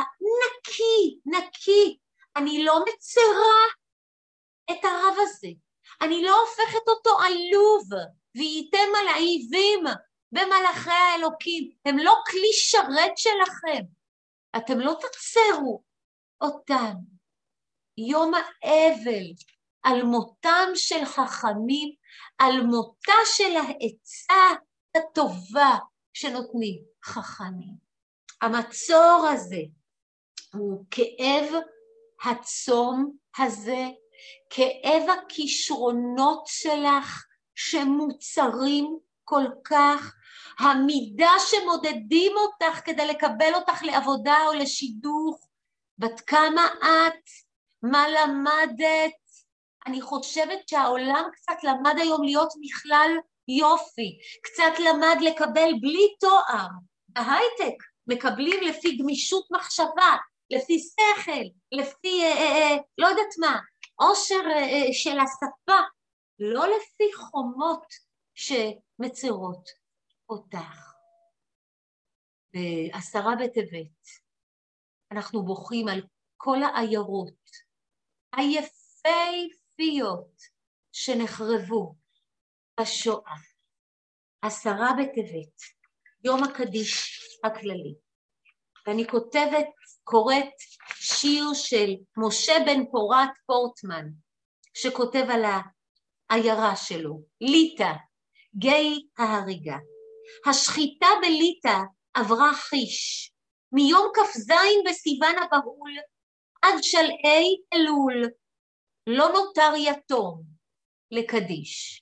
S1: נקי, אני לא מצרה את הרב הזה, אני לא הופכת אותו עלוב, והייתם מלעיבים במלאכי האלוקים, הם לא כלי שרת שלכם, אתם לא תצרו אותם. יום האבל על מותם של חכמים, על מותה של העצה הטובה שנותנים חכמים. המצור הזה הוא כאב הצום הזה, כאב הכישרונות שלך שמוצרים כל כך, המידה שמודדים אותך כדי לקבל אותך לעבודה או לשידוך, בת כמה את, מה למדת. אני חושבת שהעולם קצת למד היום להיות מכלל יופי, קצת למד לקבל בלי תואר. בהייטק מקבלים לפי גמישות מחשבה, לפי שכל, לפי לא יודעת מה, עושר של השפה, לא לפי חומות שמצרות אותך. ב10 בטבת אנחנו בוכים על כל העיירות היפהפיות שנחרבו בשואה. 10 בטבת, יום הקדיש הכללי. ואני קוראת שיר של משה בן פורת פורטמן, שכותב על העיירה שלו, ליטא, גיא ההריגה. השחיטה בליטא עברה חיש, מיום כ"ז בסיוון הבהול עד שלהי אלול, לא נותר יתום לקדיש.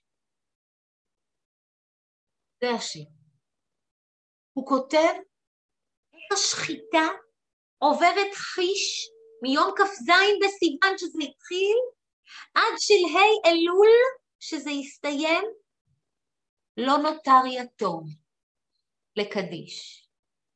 S1: זה השיר. הוא כותב השחיטה עוברת חיש מיום כ"ז בסיוון שזה התחיל, עד שלהי אלול שזה יסתיים, לא נותר יתום לקדיש.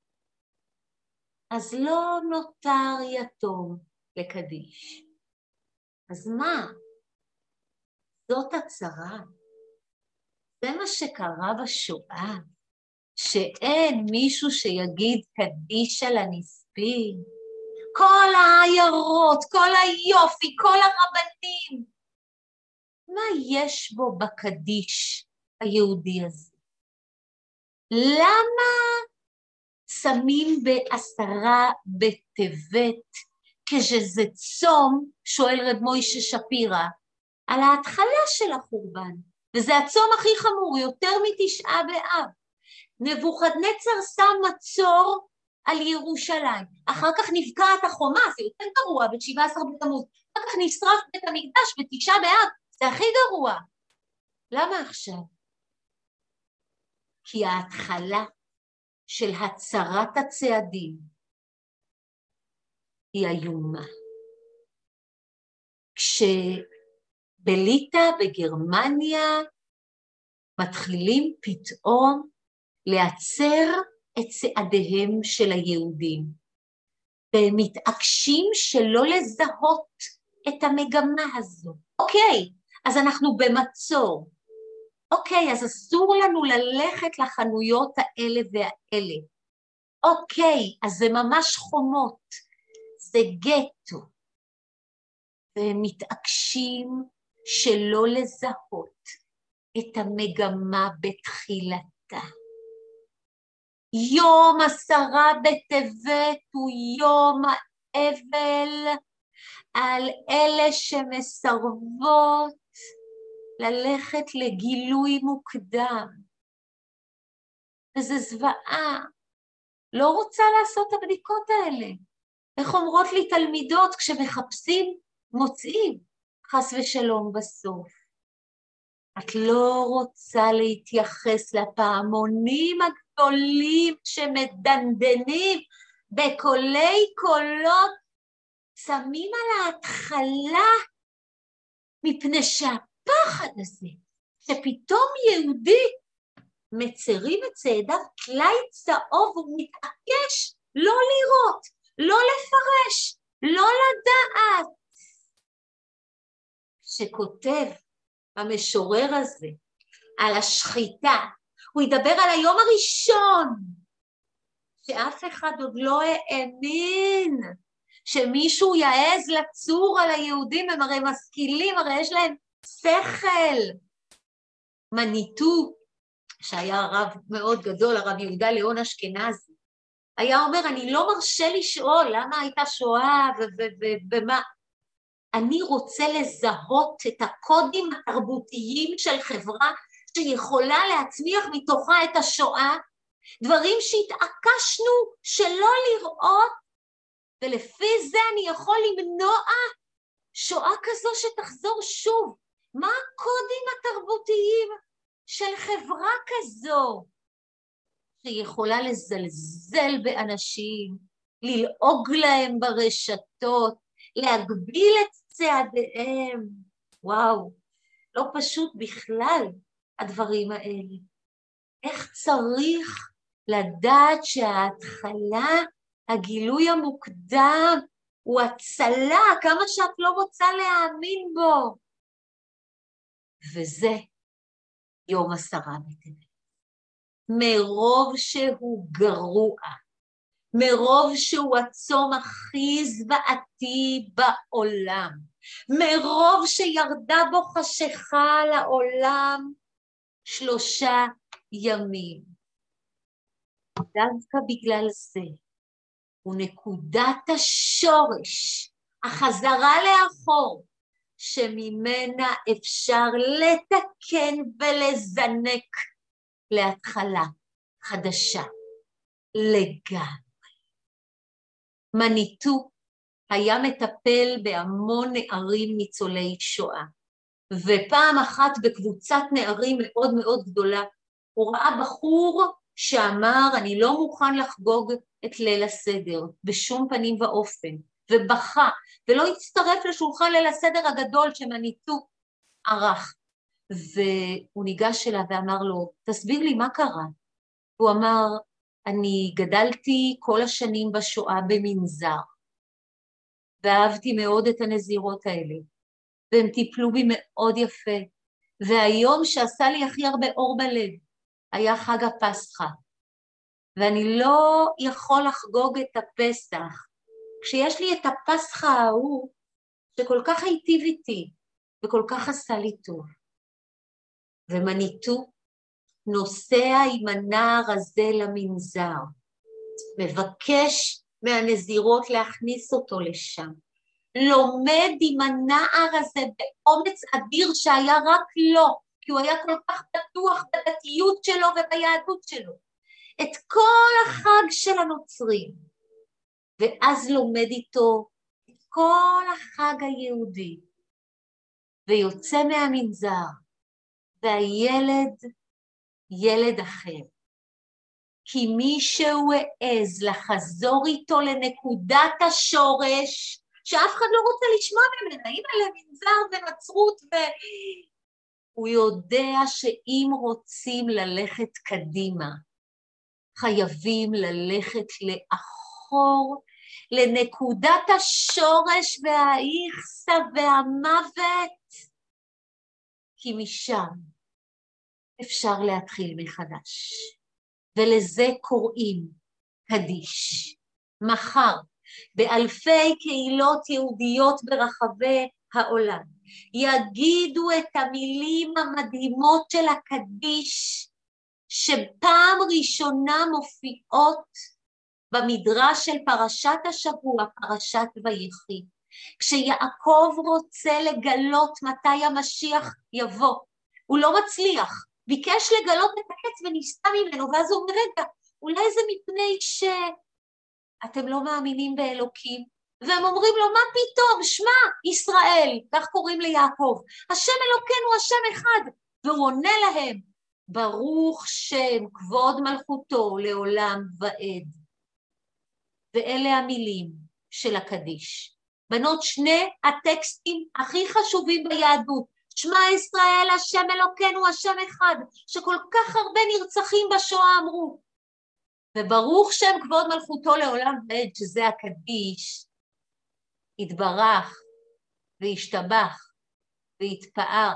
S1: אז לא נותר יתום לקדיש. אז מה? זאת הצרה. זה מה שקרה בשואה, שאין מישהו שיגיד קדיש על הנספים. כל העיירות, כל היופי, כל הרבנים. מה יש בו בקדיש היהודי הזה? למה שמים ב10 בטבת, כשזה צום, שואל רב מוישה שפירא, על ההתחלה של החורבן, וזה הצום הכי חמור, יותר מ9 באב. נבוכדנצר שם מצור על ירושלים, אחר כך נבקעת החומה, זה יותר גרוע, ב17 בתמוז, אחר כך נשרף בית המקדש ב9 באב, זה הכי גרוע. למה עכשיו? כי ההתחלה של הצרת הצעדים היא איומה. כשבליטא בגרמניה מתחילים פתאום לעצר את צעדיהם של היהודים, והם מתעקשים שלא לזהות את המגמה הזו. אוקיי, אז אנחנו במצור. אוקיי, אז אסור לנו ללכת לחנויות האלה והאלה. אוקיי, אז זה ממש חומות, זה גטו. והם מתעקשים שלא לזהות את המגמה בתחילתה. יום 10 בטבת הוא יום האבל על אלה שמסרבות ללכת לגילוי מוקדם. וזה זוועה. לא רוצה לעשות את הבדיקות האלה. איך אומרות לי תלמידות כשמחפשים מוצאים, חס ושלום בסוף. את לא רוצה להתייחס לפעמונים הגדולים שמדנדנים בקולי קולות, שמים על ההתחלה, מפני שהפחד הזה, שפתאום יהודי מצרים את צעדיו כלי צהוב ומתעקש לא לראות, לא לפרש, לא לדעת. שכותב המשורר הזה על השחיטה, הוא ידבר על היום הראשון, שאף אחד עוד לא האמין, שמישהו יעז לצור על היהודים, הם הרי משכילים, הרי יש להם שכל. מניטו, שהיה רב מאוד גדול, הרב יהודה ליאון אשכנזי, היה אומר, אני לא מרשה לשאול למה הייתה שואה ומה, אני רוצה לזהות את הקודים התרבותיים של חברה שיכולה להצמיח מתוכה את השואה, דברים שהתעקשנו שלא לראות, ולפי זה אני יכול למנוע שואה כזו שתחזור שוב. מה הקודים התרבותיים של חברה כזו שיכולה לזלזל באנשים, ללעוג להם ברשתות, להגביל את צעדיהם? וואו, לא פשוט בכלל הדברים האלה. איך צריך לדעת שההתחלה, הגילוי המוקדם, הוא הצלה, כמה שאת לא רוצה להאמין בו. וזה יום 10 בטבת. מרוב שהוא גרוע, מרוב שהוא הצום הכי זוועתי בעולם, מרוב שירדה בו חשיכה לעולם 3 ימים. דווקא בגלל זה, ונקודת השורש, החזרה לאחור, שממנה אפשר לתקן ולזנק להתחלה חדשה לגמרי. מניטו היה מטפל בהמון נערים ניצולי שואה, ופעם אחת בקבוצת נערים מאוד מאוד גדולה, הוא ראה בחור שאמר, אני לא מוכן לחגוג את ליל הסדר בשום פנים ואופן, ובכה, ולא הצטרף לשולחן ליל הסדר הגדול שמניטו ערך. והוא ניגש אליו ואמר לו, תסביר לי מה קרה. הוא אמר, אני גדלתי כל השנים בשואה במנזר, ואהבתי מאוד את הנזירות האלה, והם טיפלו בי מאוד יפה, והיום שעשה לי הכי הרבה אור בלב, היה חג הפסחא, ואני לא יכול לחגוג את הפסח, כשיש לי את הפסחא ההוא, שכל כך היטיב איתי, וכל כך עשה לי טוב. ומניטו נוסע עם הנער הזה למנזר, מבקש מהנזירות להכניס אותו לשם, לומד עם הנער הזה באומץ אדיר שהיה רק לו, כי הוא היה כל כך בטוח בדתיות שלו וביהדות שלו, את כל החג של הנוצרים, ואז לומד איתו את כל החג היהודי, ויוצא מהמנזר, והילד ילד אחר, כי מישהו העז לחזור איתו לנקודת השורש, שאף אחד לא רוצה לשמוע ממנה, אם על המנזר ונצרות, הוא יודע שאם רוצים ללכת קדימה, חייבים ללכת לאחור, לנקודת השורש והאיכסה והמוות, כי משם אפשר להתחיל מחדש. ולזה קוראים קדיש. מחר, באלפי קהילות יהודיות ברחבי העולם, יגידו את המילים המדהימות של הקדיש, שפעם ראשונה מופיעות במדרש של פרשת השבוע, פרשת ויחי. כשיעקב רוצה לגלות מתי המשיח יבוא, הוא לא מצליח, ביקש לגלות את הקץ ונסתה ממנו, ואז הוא אומר, רגע, אולי זה מפני שאתם לא מאמינים באלוקים, והם אומרים לו, מה פתאום, שמע, ישראל, כך קוראים ליעקב, השם אלוקינו, השם אחד, והוא עונה להם, ברוך שם כבוד מלכותו לעולם ועד. ואלה המילים של הקדיש. בנות, שני הטקסטים הכי חשובים ביהדות, שמע ישראל, השם אלוקינו, השם אחד, שכל כך הרבה נרצחים בשואה אמרו. וברוך שם כבוד מלכותו לעולם ועד, שזה הקדיש, יתברך וישתבח ויתפאר.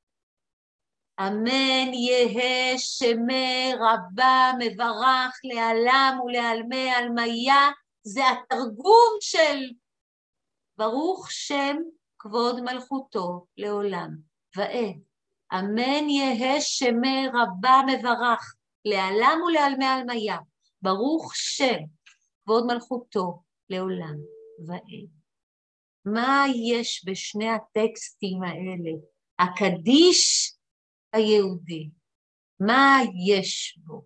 S1: אמן יהא שמי רבה מברך לעלם ולעלמי עלמיה, זה התרגום של ברוך שם כבוד מלכותו לעולם ועד. אמן יהא שמי רבה מברך לעלם ולעלמי עלמיה, ברוך שם כבוד מלכותו לעולם ועד. מה יש בשני הטקסטים האלה? הקדיש היהודי, מה יש בו?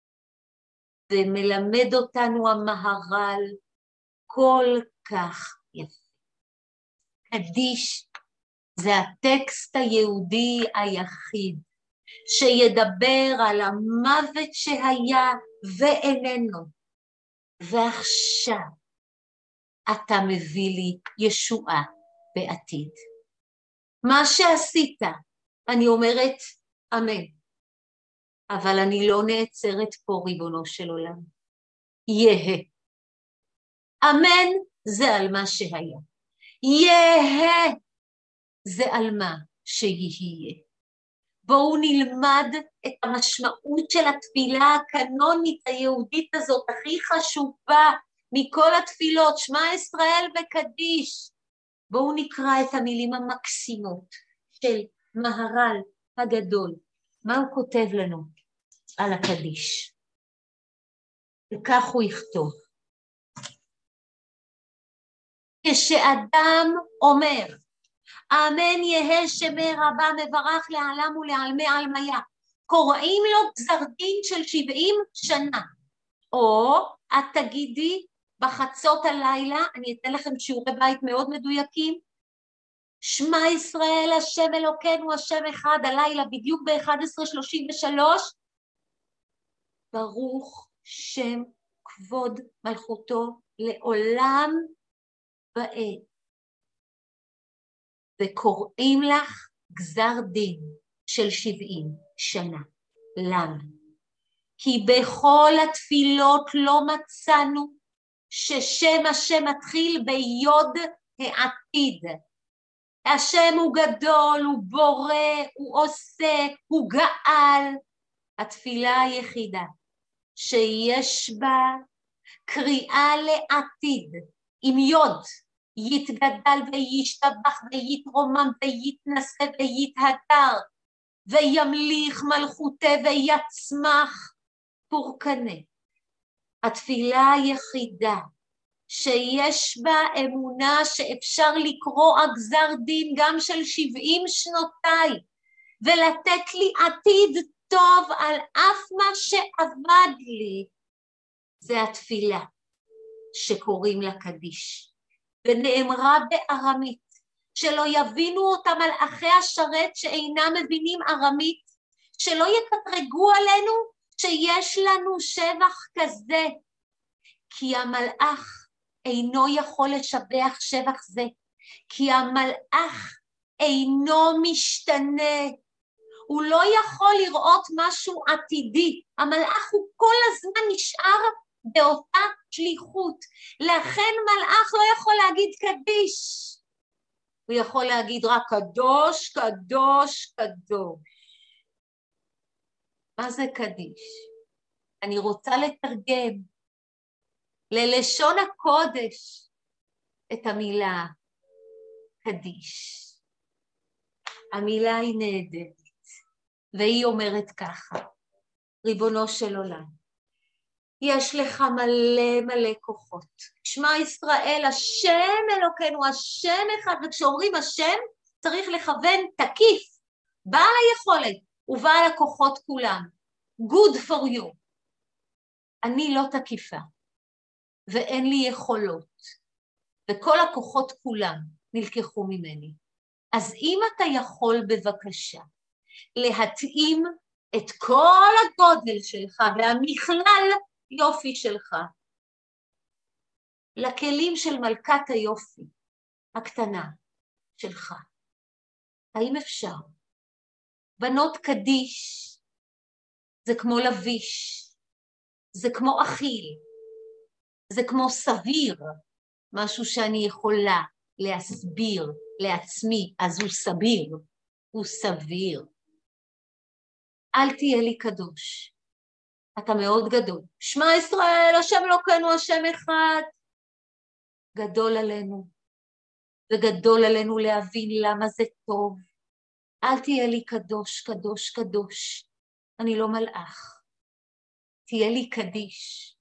S1: ומלמד אותנו המהר"ל כל כך יפה. קדיש זה הטקסט היהודי היחיד שידבר על המוות שהיה ואיננו, ועכשיו אתה מביא לי ישועה בעתיד. מה שעשית, אני אומרת אמן, אבל אני לא נעצרת פה, ריבונו של עולם. יהה. אמן זה על מה שהיה. יהה זה על מה שיהיה. בואו נלמד את המשמעות של התפילה הקנונית היהודית הזאת, הכי חשובה מכל התפילות, שמע ישראל וקדיש. בואו נקרא את המילים המקסימות של מהר"ל הגדול. מה הוא כותב לנו על הקדיש? וכך הוא יכתוב. כשאדם אומר, אמן יהא שמי רבה מברך לעלם ולעלמי עלמיה, קוראים לו גזר דין של 70 שנה. או את תגידי בחצות הלילה, אני אתן לכם שיעורי בית מאוד מדויקים, שמע ישראל השם אלוקינו השם אחד, הלילה בדיוק ב-11:33, ברוך שם כבוד מלכותו לעולם ועד. וקוראים לך גזר דין של 70 שנה. למה? כי בכל התפילות לא מצאנו ששם השם מתחיל ביוד העתיד. השם הוא גדול, הוא בורא, הוא עושה, הוא גאל. התפילה היחידה שיש בה קריאה לעתיד עם יוד, יתגדל וישתבח ויתרומם ויתנשא ויתהדר וימליך מלכותה ויצמח פורקנה. התפילה היחידה שיש בה אמונה שאפשר לקרוא הגזר דין גם של 70 שנותיי ולתת לי עתיד טוב על אף מה שעבד לי, זה התפילה שקוראים לה קדיש. ונאמרה בארמית, שלא יבינו אותה מלאכי השרת שאינם מבינים ארמית, שלא יקטרגו עלינו שיש לנו שבח כזה, כי המלאך אינו יכול לשבח שבח זה, כי המלאך אינו משתנה, הוא לא יכול לראות משהו עתידי, המלאך הוא כל הזמן נשאר באותה שליחות, לכן מלאך לא יכול להגיד קדיש, הוא יכול להגיד רק קדוש, קדוש, קדוש. מה זה קדיש? אני רוצה לתרגם ללשון הקודש את המילה קדיש. המילה היא נהדרת, והיא אומרת ככה, ריבונו של עולם, יש לך מלא מלא כוחות. שמע ישראל, השם אלוקינו, השם אחד, וכשאומרים השם, צריך לכוון תקיף, בעל היכולת ובעל הכוחות כולם. Good for you. אני לא תקיפה, ואין לי יכולות, וכל הכוחות כולם נלקחו ממני. אז אם אתה יכול בבקשה להתאים את כל הגודל שלך והמכלל יופי שלך לכלים של מלכת היופי הקטנה שלך. האם אפשר? בנות קדיש זה כמו לביש, זה כמו אכיל, זה כמו סביר, משהו שאני יכולה להסביר לעצמי, אז הוא סביר, הוא סביר. אל תהיה לי קדוש, אתה מאוד גדול. שמע ישראל, השם אלוקינו, השם אחד. גדול עלינו, וגדול עלינו להבין למה זה טוב. אל תהיה לי קדוש, קדוש, קדוש. אני לא מלאך. תהיה לי קדיש.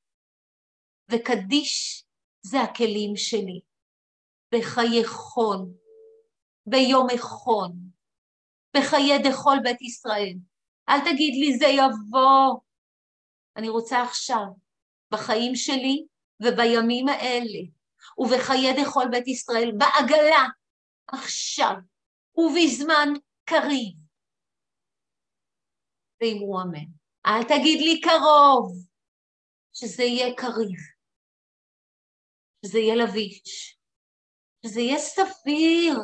S1: וקדיש זה הכלים שלי. בחיי חון, ביום חון, בחיי דכל בית ישראל. אל תגיד לי זה יבוא. אני רוצה עכשיו, בחיים שלי ובימים האלה, ובחיי דכל בית ישראל, בעגלה, עכשיו, ובזמן קריב. ואמרו אמן. אל תגיד לי קרוב, שזה יהיה קריב, שזה יהיה לביש, שזה יהיה סביר.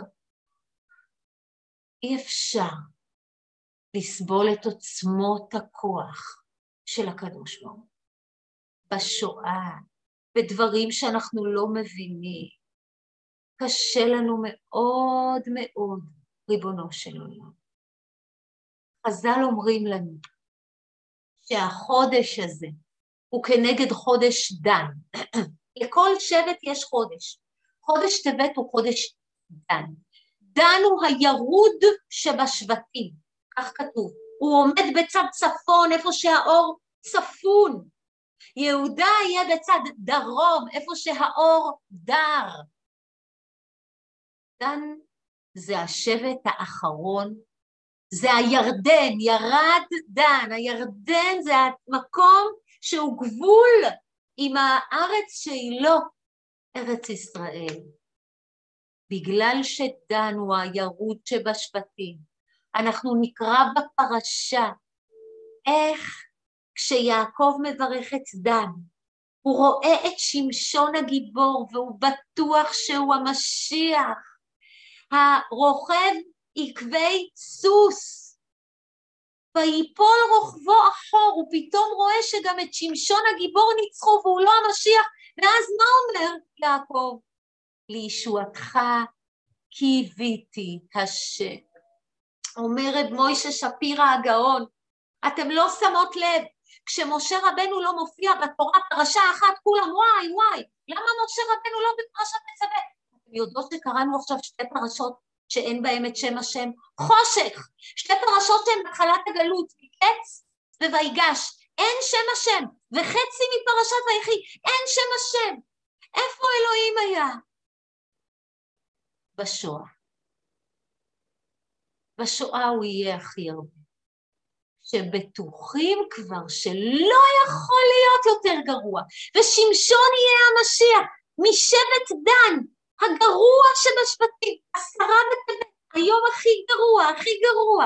S1: אי אפשר לסבול את עוצמות הכוח של הקדוש ברוך הוא. בשואה, בדברים שאנחנו לא מבינים, קשה לנו מאוד מאוד, ריבונו של עולם. חז"ל אומרים לנו שהחודש הזה הוא כנגד חודש דן. לכל שבט יש חודש. חודש טבת הוא חודש דן. דן הוא הירוד שבשבטים, כך כתוב. הוא עומד בצד צפון, איפה שהאור צפון. יהודה יהיה בצד דרום, איפה שהאור דר. דן זה השבט האחרון, זה הירדן, ירד דן. הירדן זה המקום שהוא גבול עם הארץ שהיא לא ארץ ישראל. בגלל שדן הוא הירוד שבשבטים, אנחנו נקרא בפרשה איך כשיעקב מברך את דן, הוא רואה את שמשון הגיבור, והוא בטוח שהוא המשיח. הרוכב עקבי סוס, ויפול רוכבו אחור, הוא פתאום רואה שגם את שמשון הגיבור ניצחו, והוא לא המשיח. ואז מה אומר יעקב? לישועתך קיוויתי השם. אומר רב מוישה שפירא הגאון, אתם לא שמות לב, כשמשה רבנו לא מופיע בתורה פרשה אחת, כולם וואי, למה משה רבנו לא בפרשת תצווה? אתם יודעות שקראנו עכשיו שתי פרשות שאין בהם את שם השם? חושך, שתי פרשות שהן בהתחלת הגלות, מקץ וויגש, אין שם השם, וחצי מפרשת ויחי, אין שם השם. איפה אלוהים היה? בשואה. בשואה הוא יהיה הכי הרבה. שבטוחים כבר שלא יכול להיות יותר גרוע, ושמשון יהיה המשיח, משבט דן, הגרוע שבשבטים, 10 בטבת, היום הכי גרוע.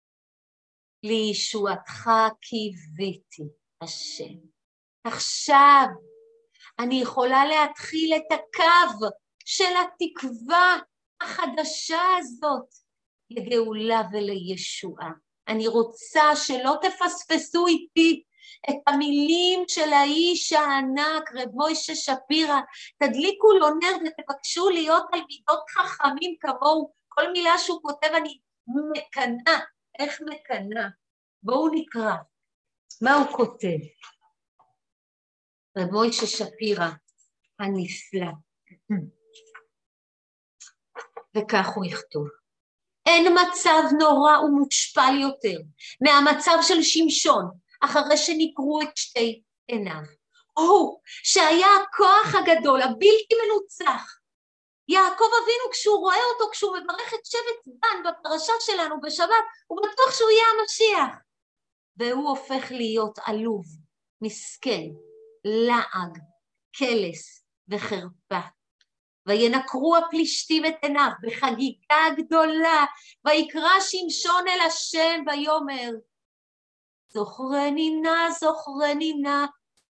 S1: לישועתך קיוויתי השם. עכשיו אני יכולה להתחיל את הקו של התקווה החדשה הזאת, לגאולה ולישועה. אני רוצה שלא תפספסו איתי את המילים של האיש הענק, רב מוישה שפירא, תדליקו לו נר ותבקשו להיות תלמידות חכמים כמוהו, כל מילה שהוא כותב אני מקנה, איך מקנה? בואו נקרא, מה הוא כותב? רב מוישה שפירא הנפלא, וכך הוא יכתוב. אין מצב נורא ומושפל יותר מהמצב של שמשון, אחרי שנקרו את שתי עיניו. הוא שהיה הכוח הגדול, הבלתי מנוצח. יעקב אבינו כשהוא רואה אותו, כשהוא מברך את שבט דן בפרשה שלנו בשבת, הוא בטוח שהוא יהיה המשיח. והוא הופך להיות עלוב, מסכן, לעג, קלס וחרפה. וינקרו הפלישתים את עיניו בחגיגה גדולה, ויקרא שמשון אל השם ויאמר, זוכרני נא,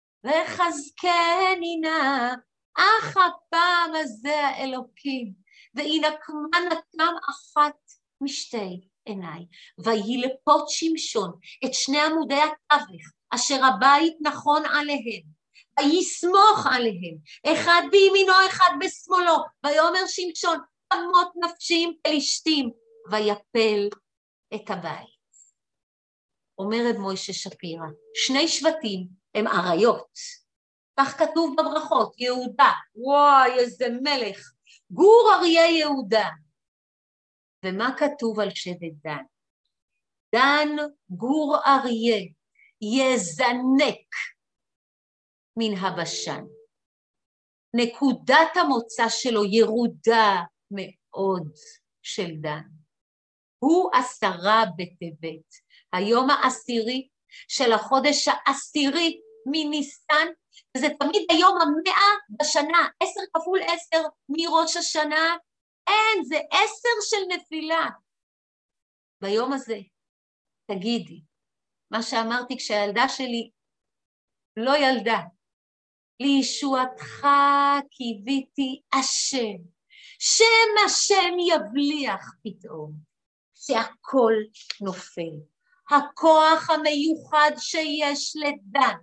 S1: וחזקני נא, אך הפעם הזה האלוקים, וינקמה נקם אחת משתי עיניי, וילפות שמשון את שני עמודי התווך, אשר הבית נכון עליהם, ויסמוך עליהם, אחד בימינו, אחד בשמאלו, ויאמר שמשון, תמות נפשי עם פלישתים, ויפל את הבית. אומר רב מוישה שפירא, שני שבטים הם עריות, כך כתוב בברכות, יהודה, וואי איזה מלך, גור אריה יהודה. ומה כתוב על שבט דן? דן גור אריה יזנק מן הבשן. נקודת המוצא שלו ירודה מאוד של דן. הוא 10 בטבת, היום העשירי של החודש העשירי מניסן, וזה תמיד היום 100 בשנה, 10 כפול 10 מראש השנה, אין, זה 10 של נפילה. ביום הזה, תגידי, מה שאמרתי כשהילדה שלי לא ילדה, לישועתך קיוויתי השם, שם השם יבליח פתאום, שהכל נופל. הכוח המיוחד שיש לדן,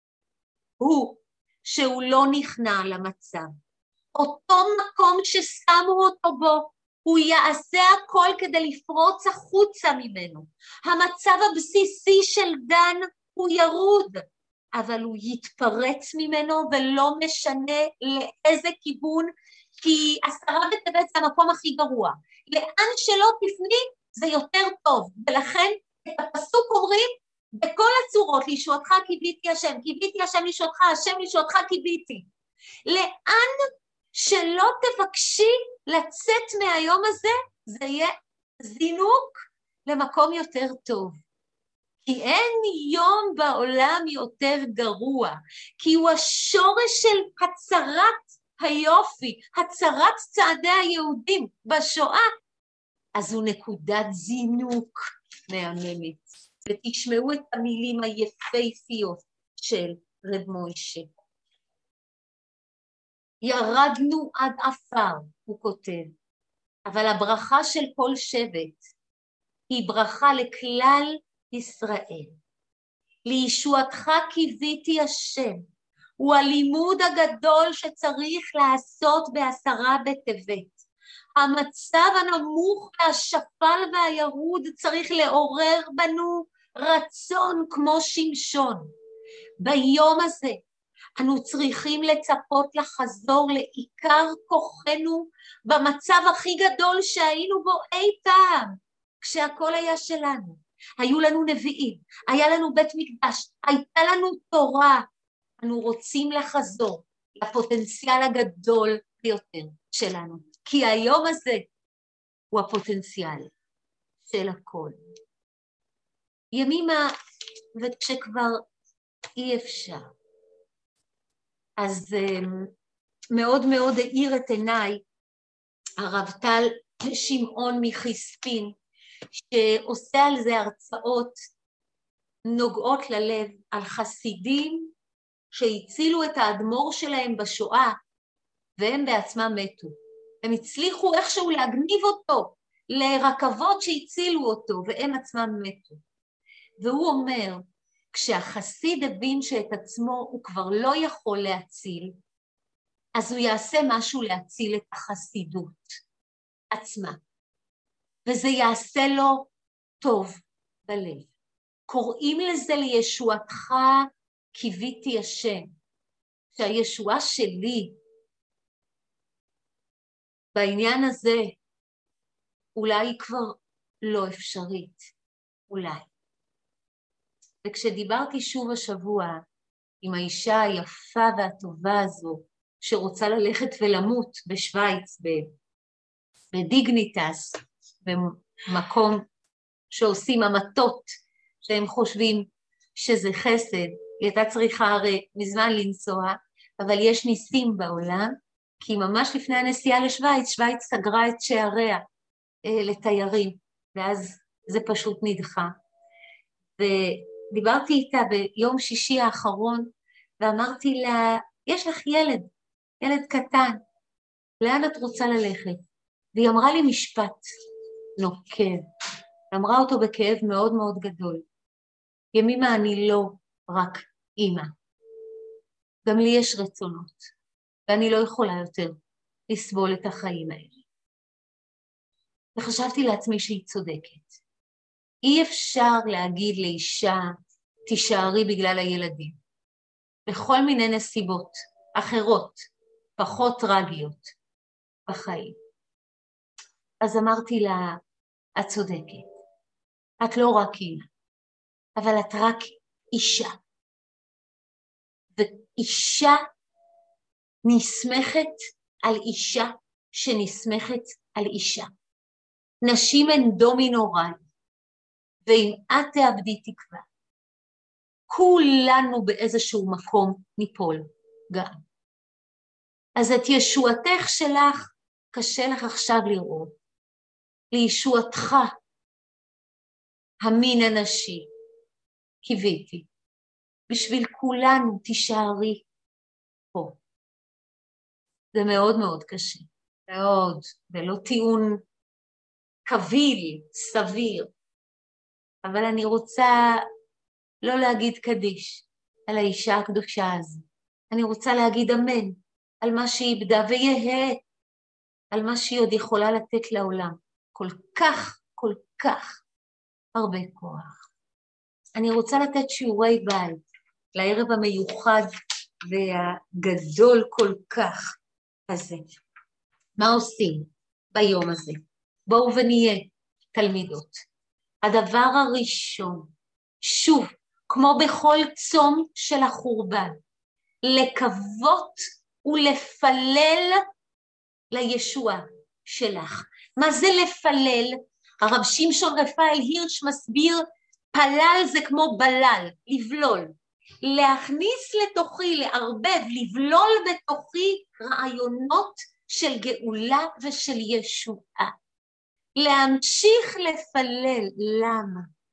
S1: הוא שהוא לא נכנע למצב. אותו מקום ששמו אותו בו, הוא יעשה הכל כדי לפרוץ החוצה ממנו. המצב הבסיסי של דן הוא ירוד, אבל הוא יתפרץ ממנו ולא משנה לאיזה כיוון, כי 10 בטבת זה המקום הכי גרוע. לאן שלא תפני זה יותר טוב, ולכן את הפסוק אומרים בכל הצורות, לישועתך קיוויתי השם, קיוויתי השם לישועתך, השם לישועתך קיוויתי. לאן שלא תבקשי לצאת מהיום הזה, זה יהיה זינוק למקום יותר טוב. כי אין יום בעולם יותר גרוע, כי הוא השורש של הצרת היופי, הצרת צעדי היהודים בשואה, אז הוא נקודת זינוק מהממת. ותשמעו את המילים היפהפיות של רב מוישה. ירדנו עד עפר, הוא כותב, אבל הברכה של כל שבט היא ברכה לכלל ישראל. לישועתך קיוויתי השם, הוא הלימוד הגדול שצריך לעשות ב10 בטבת. המצב הנמוך והשפל והירוד צריך לעורר בנו רצון כמו שמשון. ביום הזה אנו צריכים לצפות לחזור לעיקר כוחנו במצב הכי גדול שהיינו בו אי פעם, כשהכל היה שלנו. היו לנו נביאים, היה לנו בית מקדש, הייתה לנו תורה. אנו רוצים לחזור לפוטנציאל הגדול ביותר שלנו, כי היום הזה הוא הפוטנציאל של הכל. ימימה, וכשכבר אי אפשר, אז מאוד מאוד האיר את עיניי הרב טל שמעון מחיספין, שעושה על זה הרצאות נוגעות ללב על חסידים שהצילו את האדמו"ר שלהם בשואה, והם בעצמם מתו. הם הצליחו איכשהו להגניב אותו לרכבות שהצילו אותו, והם עצמם מתו. והוא אומר, כשהחסיד הבין שאת עצמו הוא כבר לא יכול להציל, אז הוא יעשה משהו להציל את החסידות עצמה. וזה יעשה לו טוב בלב. קוראים לזה לישועתך קיוויתי השם, שהישועה שלי בעניין הזה אולי כבר לא אפשרית, אולי. וכשדיברתי שוב השבוע עם האישה היפה והטובה הזו, שרוצה ללכת ולמות בשוויץ, בדיגניטס, במקום שעושים המתות, שהם חושבים שזה חסד, היא הייתה צריכה הרי מזמן לנסוע, אבל יש ניסים בעולם, כי ממש לפני הנסיעה לשוויץ, שוויץ סגרה את שעריה לתיירים, ואז זה פשוט נדחה. ודיברתי איתה ביום שישי האחרון, ואמרתי לה, יש לך ילד קטן, לאן את רוצה ללכת? והיא אמרה לי משפט נוקב, אמרה אותו בכאב מאוד מאוד גדול, ימימה אני לא רק אימא, גם לי יש רצונות, ואני לא יכולה יותר לסבול את החיים האלה. וחשבתי לעצמי שהיא צודקת. אי אפשר להגיד לאישה, תישארי בגלל הילדים, בכל מיני נסיבות אחרות, פחות טרגיות בחיים. אז אמרתי לה, את צודקת, את לא רק אימא, אבל את רק אישה. ואישה נסמכת על אישה שנסמכת על אישה. נשים הן דומינורל, ואם את תאבדי תקווה, כולנו באיזשהו מקום ניפול גם. אז את ישועתך שלך קשה לך עכשיו לראות. לישועתך המין הנשי קיוויתי. בשביל כולנו תישארי פה. זה מאוד מאוד קשה. מאוד. ולא טיעון קביל, סביר. אבל אני רוצה לא להגיד קדיש על האישה הקדושה הזו. אני רוצה להגיד אמן על מה שהיא איבדה, ויהיה על מה שהיא עוד יכולה לתת לעולם. כל כך הרבה כוח. אני רוצה לתת שיעורי בית לערב המיוחד והגדול כל כך הזה. מה עושים ביום הזה? בואו ונהיה תלמידות. הדבר הראשון, שוב, כמו בכל צום של החורבן, לקוות ולפלל לישועה שלך. מה זה לפלל? הרב שמשון רפאל הירש מסביר, פלל זה כמו בלל, לבלול. להכניס לתוכי, לערבב, לבלול בתוכי רעיונות של גאולה ושל ישועה. להמשיך לפלל, למה?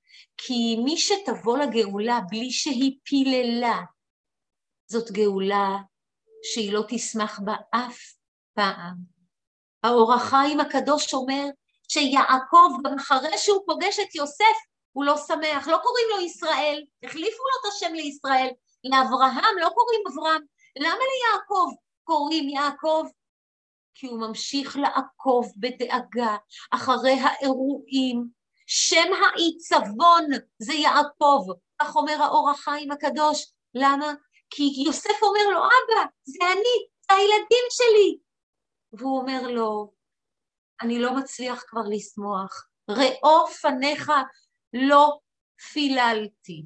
S1: כי מי שתבוא לגאולה בלי שהיא פיללה, זאת גאולה שהיא לא תשמח בה אף פעם. האור החיים הקדוש אומר שיעקב, גם אחרי שהוא פוגש את יוסף, הוא לא שמח, לא קוראים לו ישראל, החליפו לו את השם לישראל, לאברהם לא קוראים אברהם, למה ליעקב קוראים יעקב? כי הוא ממשיך לעקוב בדאגה אחרי האירועים, שם העיצבון זה יעקב, כך אומר האור החיים הקדוש, למה? כי יוסף אומר לו, אבא, זה אני, זה הילדים שלי, והוא אומר לו, אני לא מצליח כבר לשמוח, ראו פניך לא פיללתי.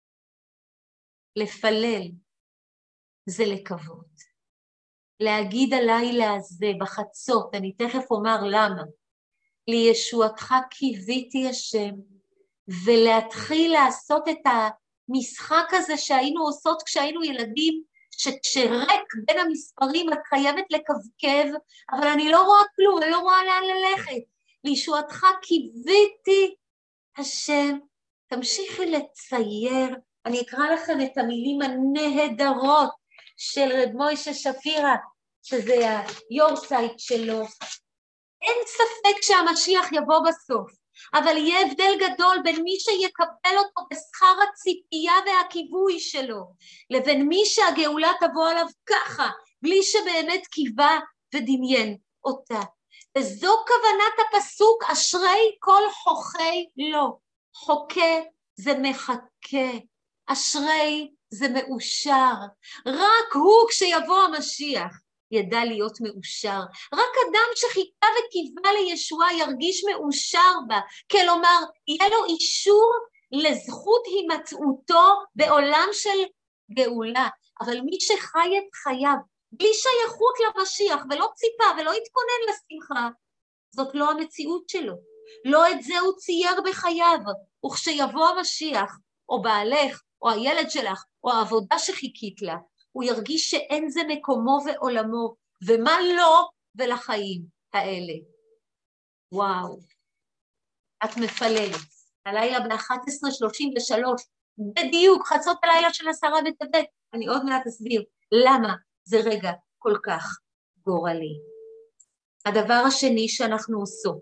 S1: לפלל זה לקוות. להגיד הלילה הזה בחצות, אני תכף אומר למה, לישועתך קיוויתי השם, ולהתחיל לעשות את המשחק הזה שהיינו עושות כשהיינו ילדים, שכשרק בין המספרים את חייבת לקבקב, אבל אני לא רואה כלום, אני לא רואה לאן ללכת. לישועתך קיוויתי השם, תמשיכי לצייר, אני אקרא לכם את המילים הנהדרות של רב מוישה שפירא, שזה היורצייט שלו. אין ספק שהמשיח יבוא בסוף, אבל יהיה הבדל גדול בין מי שיקבל אותו בשכר הציפייה והכיווי שלו, לבין מי שהגאולה תבוא עליו ככה, בלי שבאמת קיווה ודמיין אותה. וזו כוונת הפסוק, אשרי כל חוכי לו. חוקה זה מחכה, אשרי זה מאושר. רק הוא כשיבוא המשיח ידע להיות מאושר. רק אדם שחיכה וקיווה לישועה ירגיש מאושר בה, כלומר יהיה לו אישור לזכות הימצאותו בעולם של גאולה. אבל מי שחי את חייו בלי שייכות למשיח ולא ציפה ולא התכונן לשמחה, זאת לא המציאות שלו. לא את זה הוא צייר בחייו, וכשיבוא המשיח, או בעלך, או הילד שלך, או העבודה שחיכית לה, הוא ירגיש שאין זה מקומו ועולמו, ומה לא ולחיים האלה. וואו, את מפללת. הלילה ב-11:33, בדיוק חצות הלילה של 10 בטבת, אני עוד מעט אסביר למה זה רגע כל כך גורלי. הדבר השני שאנחנו עושות,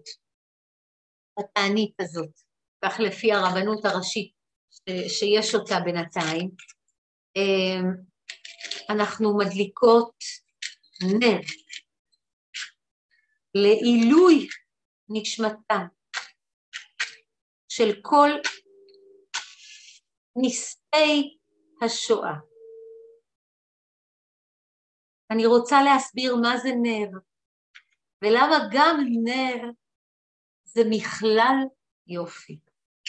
S1: התענית הזאת, כך לפי הרבנות הראשית שיש אותה בינתיים, אנחנו מדליקות נר לעילוי נשמתה של כל נספי השואה. אני רוצה להסביר מה זה נר, ולמה גם נר זה מכלל יופי.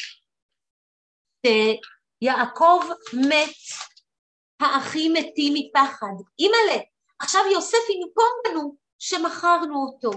S1: שיעקב מת, האחים מתים מפחד. אימא'לה, עכשיו יוסף ינקום בנו שמכרנו אותו.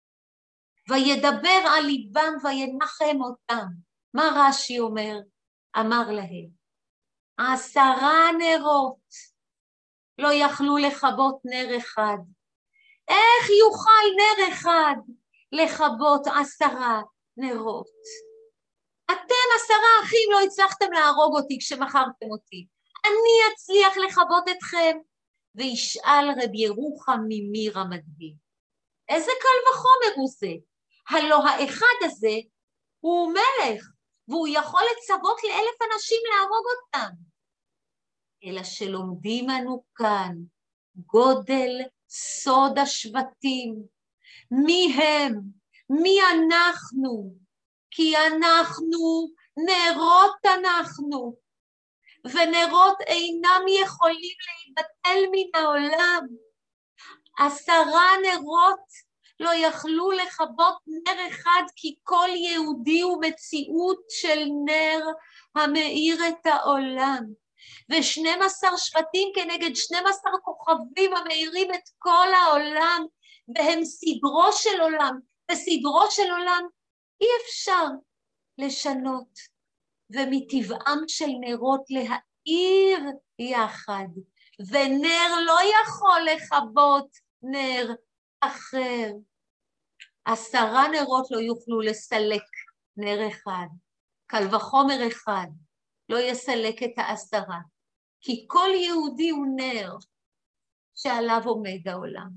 S1: וידבר על ליבם וינחם אותם. מה רש"י אומר? אמר להם, 10 נרות לא יכלו לכבות נר אחד. איך יוכל נר אחד לכבות 10 נרות? אתם 10 אחים לא הצלחתם להרוג אותי כשמכרתם אותי. אני אצליח לכבות אתכם. וישאל רב ירוחם ממיר המדהים, איזה קל וחומר הוא זה? הלא האחד הזה הוא מלך, והוא יכול לצוות ל1,000 אנשים להרוג אותם. אלא שלומדים אנו כאן גודל סוד השבטים. מי הם? מי אנחנו? כי אנחנו נרות אנחנו, ונרות אינם יכולים להיבטל מן העולם. 10 נרות לא יכלו לכבות נר אחד, כי כל יהודי הוא מציאות של נר המאיר את העולם. ו12 שבטים כנגד 12 כוכבים המאירים את כל העולם, והם סדרו של עולם, וסדרו של עולם אי אפשר לשנות, ומטבעם של נרות להאיר יחד, ונר לא יכול לכבות נר אחר. 10 נרות לא יוכלו לסלק נר אחד, קל וחומר אחד לא יסלק את 10, כי כל יהודי הוא נר שעליו עומד העולם.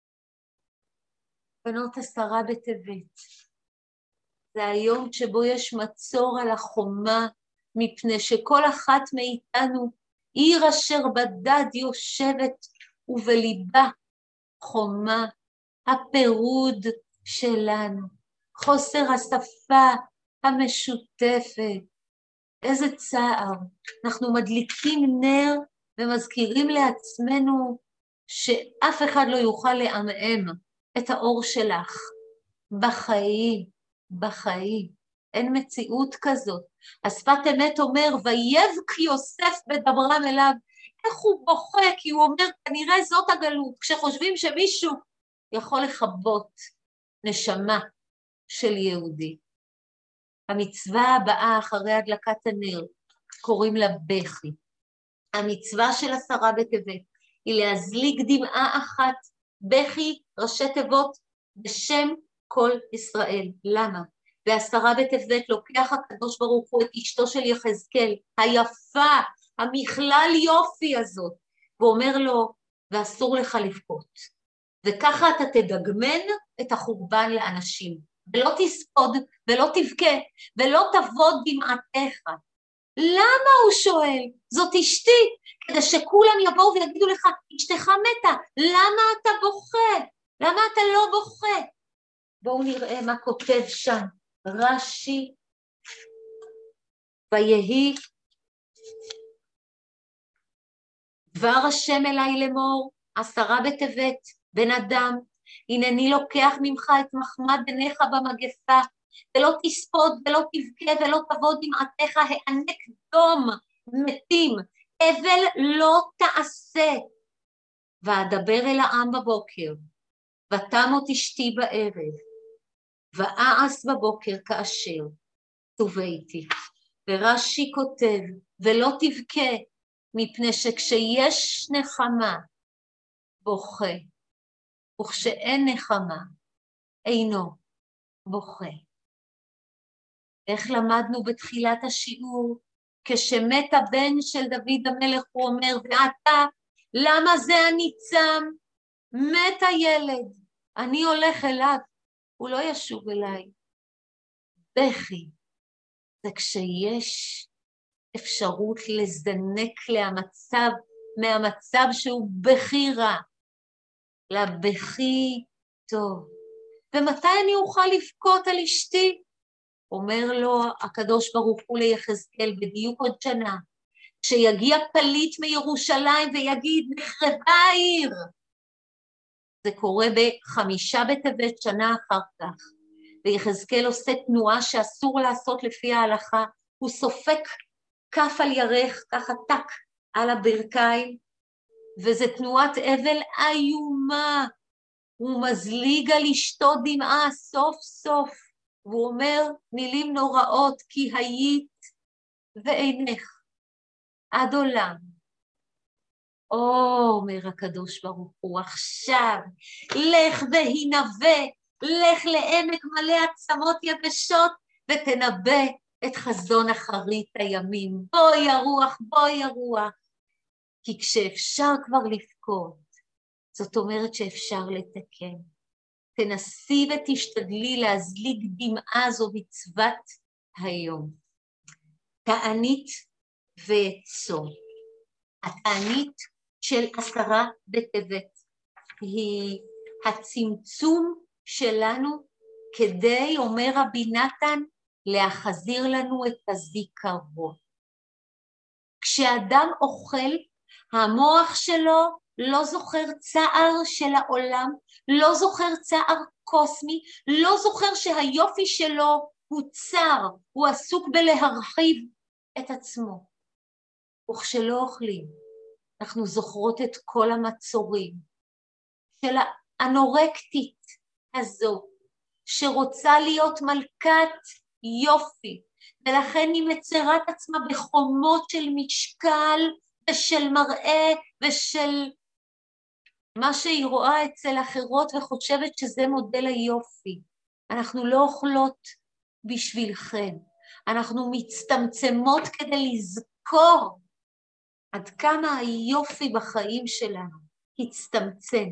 S1: בנות 10 בטבת, זה היום שבו יש מצור על החומה, מפני שכל אחת מאיתנו, עיר אשר בדד יושבת, ובליבה חומה, הפירוד שלנו, חוסר השפה המשותפת. איזה צער, אנחנו מדליקים נר ומזכירים לעצמנו שאף אחד לא יוכל לעמעם את האור שלך. בחיים, אין מציאות כזאת. השפת אמת אומר, ויבך יוסף בדברם אליו, איך הוא בוכה, כי הוא אומר, כנראה זאת הגלות, כשחושבים שמישהו יכול לכבות נשמה של יהודי. המצווה הבאה אחרי הדלקת הנר, קוראים לה בכי. המצווה של 10 בטבת היא להזליג דמעה אחת, בכי ראשי תיבות בשם כל ישראל. למה? ב10 בטבת לוקח הקדוש ברוך הוא את אשתו של יחזקאל, היפה, המכלל יופי הזאת, ואומר לו, ואסור לך לבכות. וככה אתה תדגמן את החורבן לאנשים, ולא תספוד, ולא תבכה, ולא תבוא דמעתך. למה הוא שואל? זאת אשתי, כדי שכולם יבואו ויגידו לך, אשתך מתה, למה אתה בוכה? למה אתה לא בוכה? בואו נראה מה כותב שם, רש"י, ויהי דבר השם אליי לאמור, 10 בטבת, בן אדם, הנני לוקח ממך את מחמד עיניך במגפה, ולא תספוד ולא תבכה ולא תבוא דמעתך, הענק דום מתים, אבל לא תעשה. ואדבר אל העם בבוקר, ותמות אשתי בערב, ואעש בבוקר כאשר תובעתי. ורש"י כותב, ולא תבכה, מפני שכשיש נחמה, בוכה, וכשאין נחמה, אינו בוכה. איך למדנו בתחילת השיעור, כשמת הבן של דוד המלך, הוא אומר, ואתה, למה זה אני צם? מת הילד, אני הולך אליו, הוא לא ישוב אליי. בכי, זה כשיש אפשרות לזנק מהמצב שהוא בכי רע, לבכי טוב. ומתי אני אוכל לבכות על אשתי? אומר לו הקדוש ברוך הוא ליחזקאל בדיוק עוד שנה, כשיגיע פליט מירושלים ויגיד נחרבה העיר. זה קורה ב5 בטבת שנה אחר כך, ויחזקאל עושה תנועה שאסור לעשות לפי ההלכה, הוא סופק כף על ירך, ככה טק על הברכיים, וזה תנועת אבל איומה, הוא מזליג על אשתו דמעה סוף סוף, והוא אומר מילים נוראות, כי היית ואינך עד עולם. אומר הקדוש ברוך הוא, עכשיו לך והנבא, לך לעמק מלא עצמות יבשות, ותנבא את חזון אחרית הימים. בואי הרוח, בואי הרוח. כי כשאפשר כבר לבכות, זאת אומרת שאפשר לתקן. תנסי ותשתדלי להזליג דמעה, זו מצוות היום. תענית וצום. התענית של 10 בטבת היא הצמצום שלנו כדי, אומר רבי נתן, להחזיר לנו את הזיכרון. כשאדם אוכל, המוח שלו לא זוכר צער של העולם, לא זוכר צער קוסמי, לא זוכר שהיופי שלו הוא צר, הוא עסוק בלהרחיב את עצמו. וכשלא אוכלים, אנחנו זוכרות את כל המצורים של האנורקטית הזו, שרוצה להיות מלכת יופי, ולכן היא מצרה את עצמה בחומות של משקל ושל מראה ושל מה שהיא רואה אצל אחרות וחושבת שזה מודל היופי. אנחנו לא אוכלות בשבילכן, אנחנו מצטמצמות כדי לזכור עד כמה היופי בחיים שלנו הצטמצם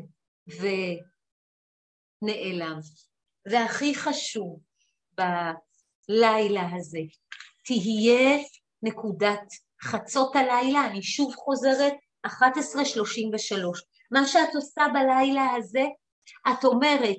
S1: ונעלם. והכי חשוב בלילה הזה, תהיה נקודת חצות הלילה, אני שוב חוזרת, 11:33. מה שאת עושה בלילה הזה, את אומרת,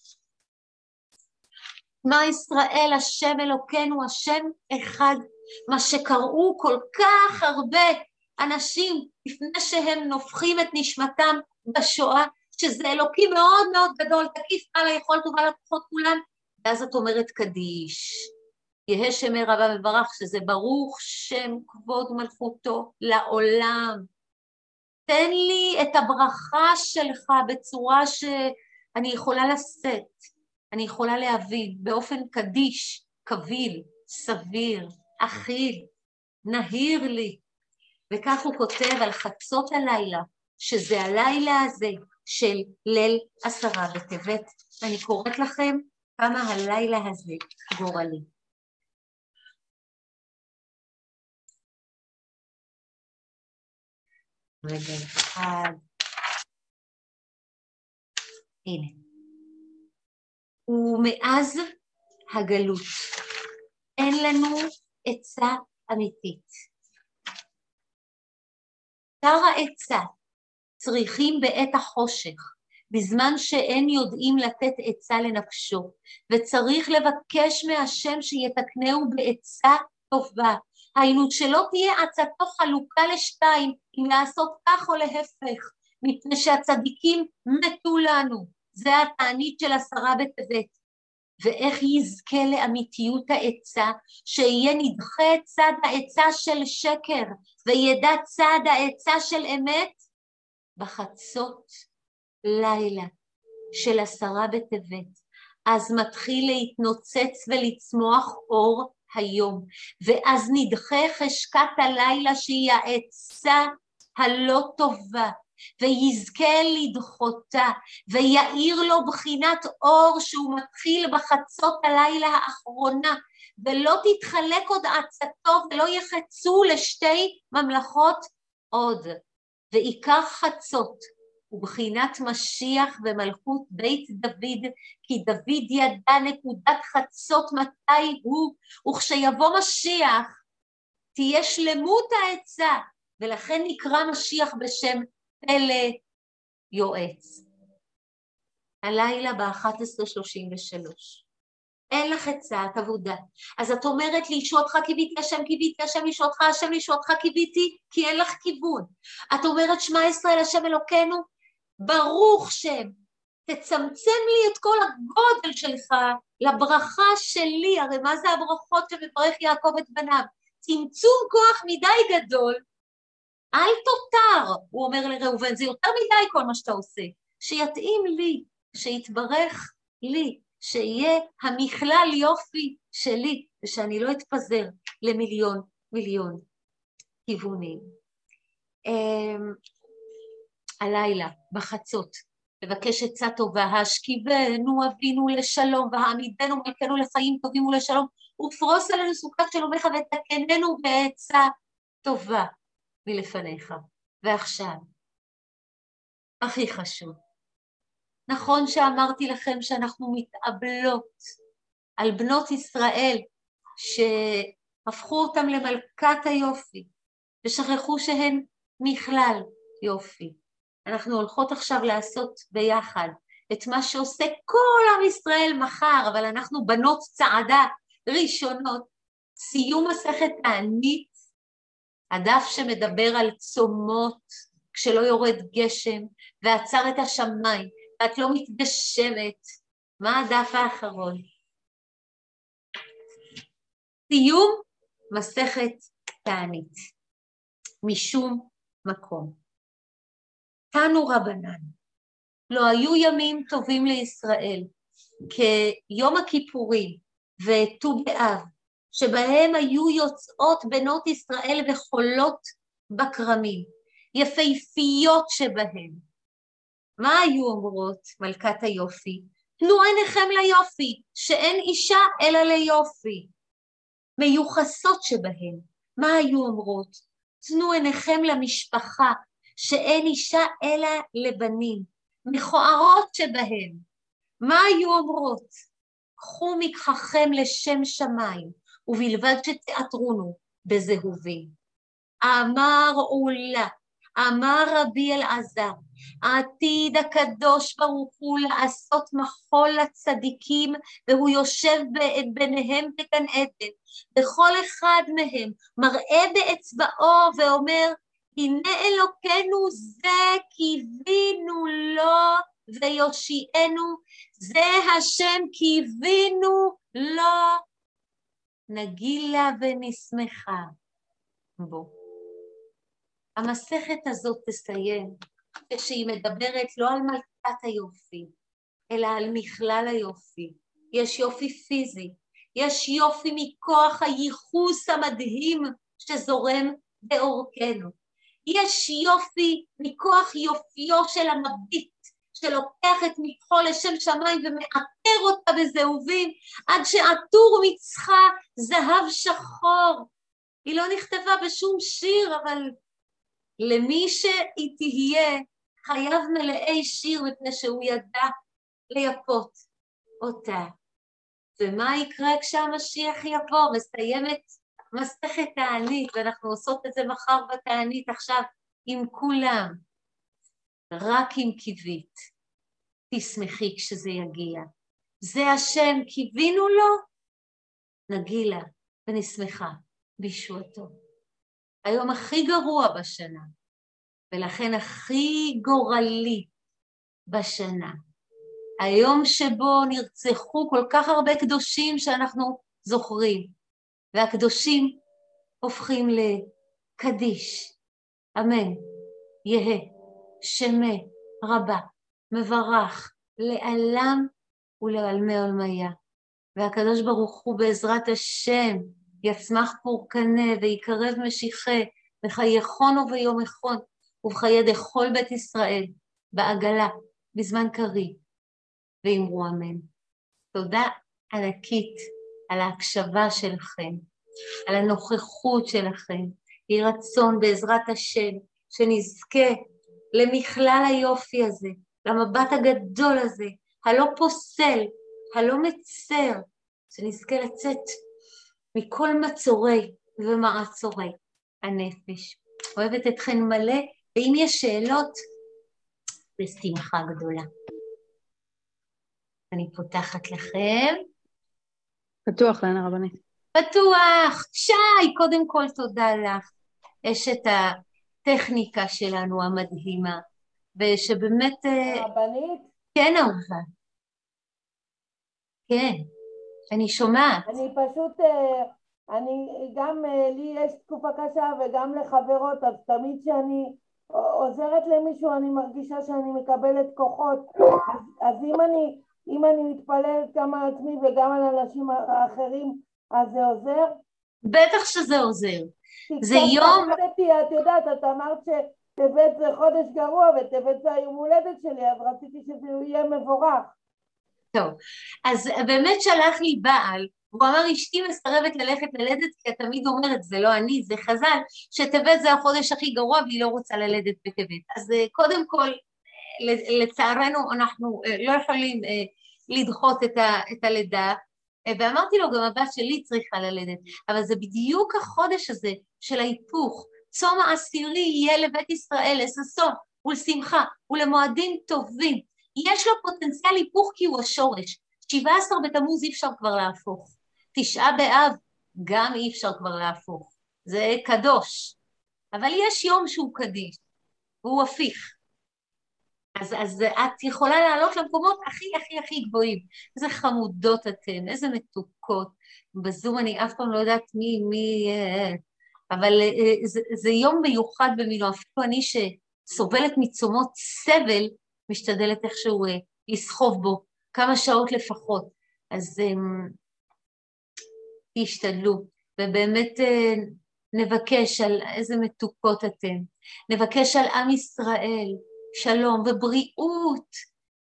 S1: מה ישראל השם אלוקינו, השם אחד, מה שקראו כל כך הרבה אנשים לפני שהם נופחים את נשמתם בשואה, שזה אלוקי מאוד מאוד גדול, תקיף על היכולת ועל הכוחות כולם, ואז את אומרת קדיש, יהא שמי רבה מברך, שזה ברוך שם כבוד מלכותו לעולם. תן לי את הברכה שלך בצורה שאני יכולה לשאת, אני יכולה להבין, באופן קדיש, קביל, סביר, אכיל, נהיר לי. וכך הוא כותב על חצות הלילה, שזה הלילה הזה של ליל 10 בטבת. אני קוראת לכם כמה הלילה הזה גורלי. רגע אחד. הנה. ומאז הגלות אין לנו עצה אמיתית. שר העצה צריכים בעת החושך, בזמן שאין יודעים לתת עצה לנפשו, וצריך לבקש מהשם שיתקנהו בעצה טובה, היינו שלא תהיה עצתו חלוקה לשתיים, אם לעשות כך או להפך, מפני שהצדיקים מתו לנו. זה התענית של 10 בטבת. ואיך יזכה לאמיתיות העצה, שיהיה נדחה צד העצה של שקר, וידע צד העצה של אמת, בחצות לילה של 10 בטבת. אז מתחיל להתנוצץ ולצמוח אור היום, ואז נדחה חשקת הלילה שהיא העצה הלא טובה, ויזכה לדחותה, ויעיר לו בחינת אור שהוא מתחיל בחצות הלילה האחרונה, ולא תתחלק עוד עצתו ולא יחצו לשתי ממלכות עוד. ועיקר חצות הוא בחינת משיח ומלכות בית דוד, כי דוד ידע נקודת חצות מתי הוא, וכשיבוא משיח תהיה שלמות העצה, ולכן נקרא משיח בשם פלא יועץ. הלילה ב-11:33. אין לך עצת עבודה. אז את אומרת לי, ישועתך קיוויתי, השם קיוויתי, השם ישועתך, השם ישועתך קיוויתי, כי אין לך כיוון. את אומרת, שמע ישראל, השם אלוקינו, ברוך שם, תצמצם לי את כל הגודל שלך לברכה שלי, הרי מה זה הברכות שמברך יעקב את בניו? צמצום כוח מדי גדול, אל תותר, הוא אומר לראובן, זה יותר מדי כל מה שאתה עושה, שיתאים לי, שיתברך לי, שיהיה המכלל יופי שלי, ושאני לא אתפזר למיליון כיוונים. הלילה, בחצות, לבקש עצה טובה, השכיבנו אבינו לשלום, והעמידנו מלכנו לחיים טובים ולשלום, ופרוס עלינו סוכת שלומך ותקננו בעצה טובה מלפניך. ועכשיו, הכי חשוב, נכון שאמרתי לכם שאנחנו מתאבלות על בנות ישראל שהפכו אותם למלכת היופי ושכחו שהן מכלל יופי. אנחנו הולכות עכשיו לעשות ביחד את מה שעושה כל עם ישראל מחר, אבל אנחנו בנות צעדה ראשונות, סיום מסכת תענית, הדף שמדבר על צומות כשלא יורד גשם ועצר את השמיים ואת לא מתגשמת. מה הדף האחרון? סיום מסכת תענית. משום מקום. תנו רבנן, לא היו ימים טובים לישראל כיום הכיפורים וט"ו באב, שבהם היו יוצאות בנות ישראל וחולות בכרמים, יפהפיות שבהם. מה היו אומרות מלכת היופי? תנו עיניכם ליופי, שאין אישה אלא ליופי. מיוחסות שבהן. מה היו אומרות? תנו עיניכם למשפחה, שאין אישה אלא לבנים, מכוערות שבהן. מה היו אומרות? קחו מקחכם לשם שמיים, ובלבד שתעטרונו בזהובים. אמר עולה, אמר רבי אלעזר, העתיד הקדוש ברוך הוא לעשות מחול לצדיקים, והוא יושב ביניהם בגן עדן, וכל אחד מהם מראה באצבעו ואומר, הנה אלוקינו זה קיווינו לו ויושיענו, זה השם קיווינו לו, נגילה ונשמחה בו. המסכת הזאת תסיים כשהיא מדברת לא על מלכת היופי, אלא על מכלל היופי. יש יופי פיזי, יש יופי מכוח הייחוס המדהים שזורם בעורקנו. יש יופי מכוח יופיו של המביט, שלוקח את מכחו לשם שמיים ומעטר אותה בזהובים, עד שעטור מצחה זהב שחור. היא לא נכתבה בשום שיר, אבל למי שהיא תהיה, חייב מלאי שיר, מפני שהוא ידע לייפות אותה. ומה יקרה כשהמשיח יבוא? מסיימת מסכת תענית, ואנחנו עושות את זה מחר בתענית עכשיו עם כולם. רק אם קיווית, תשמחי כשזה יגיע. זה השם, קיווינו לו, נגילה ונשמחה בישועתו. היום הכי גרוע בשנה, ולכן הכי גורלי בשנה. היום שבו נרצחו כל כך הרבה קדושים שאנחנו זוכרים, והקדושים הופכים לקדיש. אמן. יהא שמה רבה, מברך לעלם ולעלמי עולמיה. והקדוש ברוך הוא בעזרת השם יצמח פורקנה ויקרב משיחה בחייכון וביום אחד ובחיי דכל בית ישראל בעגלה בזמן קריב ואמרו אמן. תודה ענקית על ההקשבה שלכם, על הנוכחות שלכם. יהי רצון בעזרת השם שנזכה למכלל היופי הזה, למבט הגדול הזה, הלא פוסל, הלא מצר, שנזכה לצאת מכל מצורי ומעצורי הנפש. אוהבת אתכן מלא, ואם יש שאלות, בשמחה גדולה. אני פותחת לכם.
S2: פתוח לעין הרבנית.
S1: פתוח. שי, קודם כל תודה לך. אשת הטכניקה שלנו המדהימה, ושבאמת...
S4: הרבנית?
S1: כן, אהובה. כן, אני שומעת.
S4: אני פשוט, גם לי יש תקופה קשה וגם לחברות, אז תמיד שאני עוזרת למישהו אני מרגישה שאני מקבלת כוחות, אז אם אני מתפללת גם על עצמי וגם על אנשים האחרים, אז זה עוזר?
S1: בטח שזה עוזר. זה יום...
S4: את יודעת, את אמרת שטבת זה חודש גרוע וטבת זה היום הולדת שלי, אז רציתי שזה יהיה מבורך.
S1: טוב, אז באמת שלח לי בעל, הוא אמר, אשתי מסרבת ללכת ללדת, כי את תמיד אומרת, זה לא אני, זה חז"ל, שטבת זה החודש הכי גרוע, והיא לא רוצה ללדת בטבת. אז קודם כל, לצערנו, אנחנו לא יכולים לדחות את הלידה, ואמרתי לו, גם הבת שלי צריכה ללדת, אבל זה בדיוק החודש הזה של ההיפוך, צום העשירי יהיה לבית ישראל, לששון ולשמחה ולמועדים טובים, יש לו פוטנציאל היפוך כי הוא השורש, 17 בתמוז אי אפשר כבר להפוך, 9 באב גם אי אפשר כבר להפוך, זה קדוש, אבל יש יום שהוא קדיש, והוא הפיך, אז את יכולה לעלות למקומות הכי גבוהים, איזה חמודות אתן, איזה מתוקות, בזום אני אף פעם לא יודעת מי, אבל זה יום מיוחד במינו, אפילו אני שסובלת מצומות סבל, משתדלת איכשהו לסחוב בו, כמה שעות לפחות, אז תשתדלו, ובאמת נבקש על איזה מתוקות אתם, נבקש על עם ישראל, שלום ובריאות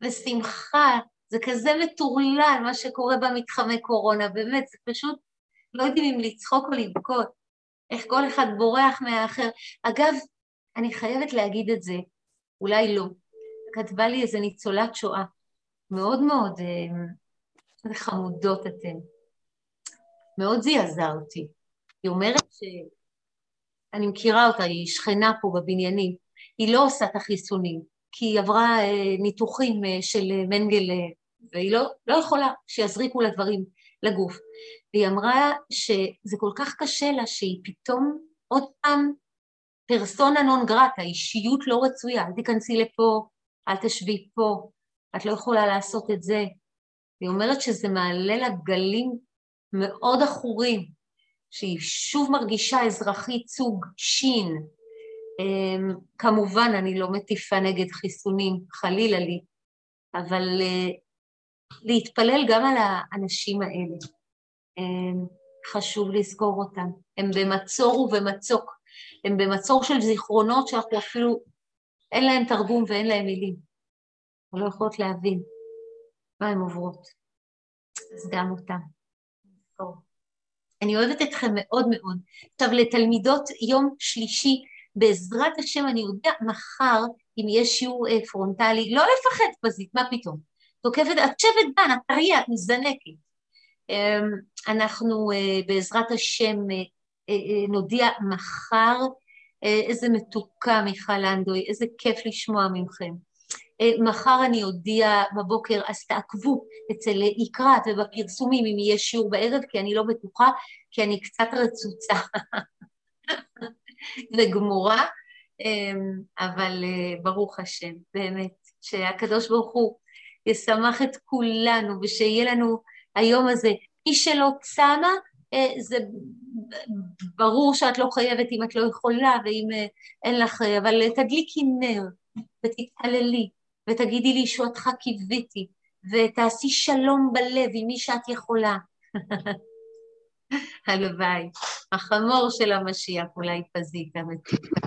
S1: ושמחה, זה כזה מטורלל מה שקורה במתחמי קורונה, באמת זה פשוט לא יודעים אם לצחוק או לבכות, איך כל אחד בורח מהאחר. אגב, אני חייבת להגיד את זה, אולי לא. כתבה לי איזה ניצולת שואה, מאוד מאוד, איזה חמודות אתן. מאוד זעזע אותי. היא אומרת אני מכירה אותה, היא שכנה פה בבניינים, היא לא עושה את החיסונים, כי היא עברה ניתוחים של מנגל, והיא לא יכולה שיזריקו לה דברים לגוף. והיא אמרה שזה כל כך קשה לה שהיא פתאום עוד פעם פרסונה נון גרטה, אישיות לא רצויה, אל תיכנסי לפה, אל תשבי פה, את לא יכולה לעשות את זה. היא אומרת שזה מעלה לה גלים מאוד אחורים, שהיא שוב מרגישה אזרחית סוג שין. כמובן אני לא מטיפה נגד חיסונים, חלילה לי, אבל להתפלל גם על האנשים האלה. חשוב לזכור אותם. הם במצור ובמצוק. הם במצור של זיכרונות שאנחנו אפילו אין להם תרגום ואין להם מילים. אנחנו לא יכולות להבין מה הן עוברות. אז גם אותם. אני אוהבת אתכם מאוד מאוד. עכשיו לתלמידות יום שלישי, בעזרת השם אני יודע מחר אם יש שיעור פרונטלי, לא לפחד פזית, מה פתאום? תוקפת, את שבת בן, את תריה, את מזנקת. אנחנו בעזרת השם נודיע מחר, איזה מתוקה מיכל לנדוי, איזה כיף לשמוע ממכם. מחר אני אודיע בבוקר, אז תעקבו אצל יקרת ובפרסומים אם יהיה שיעור בערב, כי אני לא בטוחה, כי אני קצת רצוצה וגמורה, אבל ברוך השם, באמת, שהקדוש ברוך הוא ישמח את כולנו, ושיהיה לנו היום הזה. מי שלא צמה, זה ברור שאת לא חייבת אם את לא יכולה, ואם אין לך, אבל תדליקי נר, ותתעללי, ותגידי לי שועתך קיוויתי, ותעשי שלום בלב עם מי שאת יכולה. הלוואי, החמור של המשיח, אולי פזית המתיקה.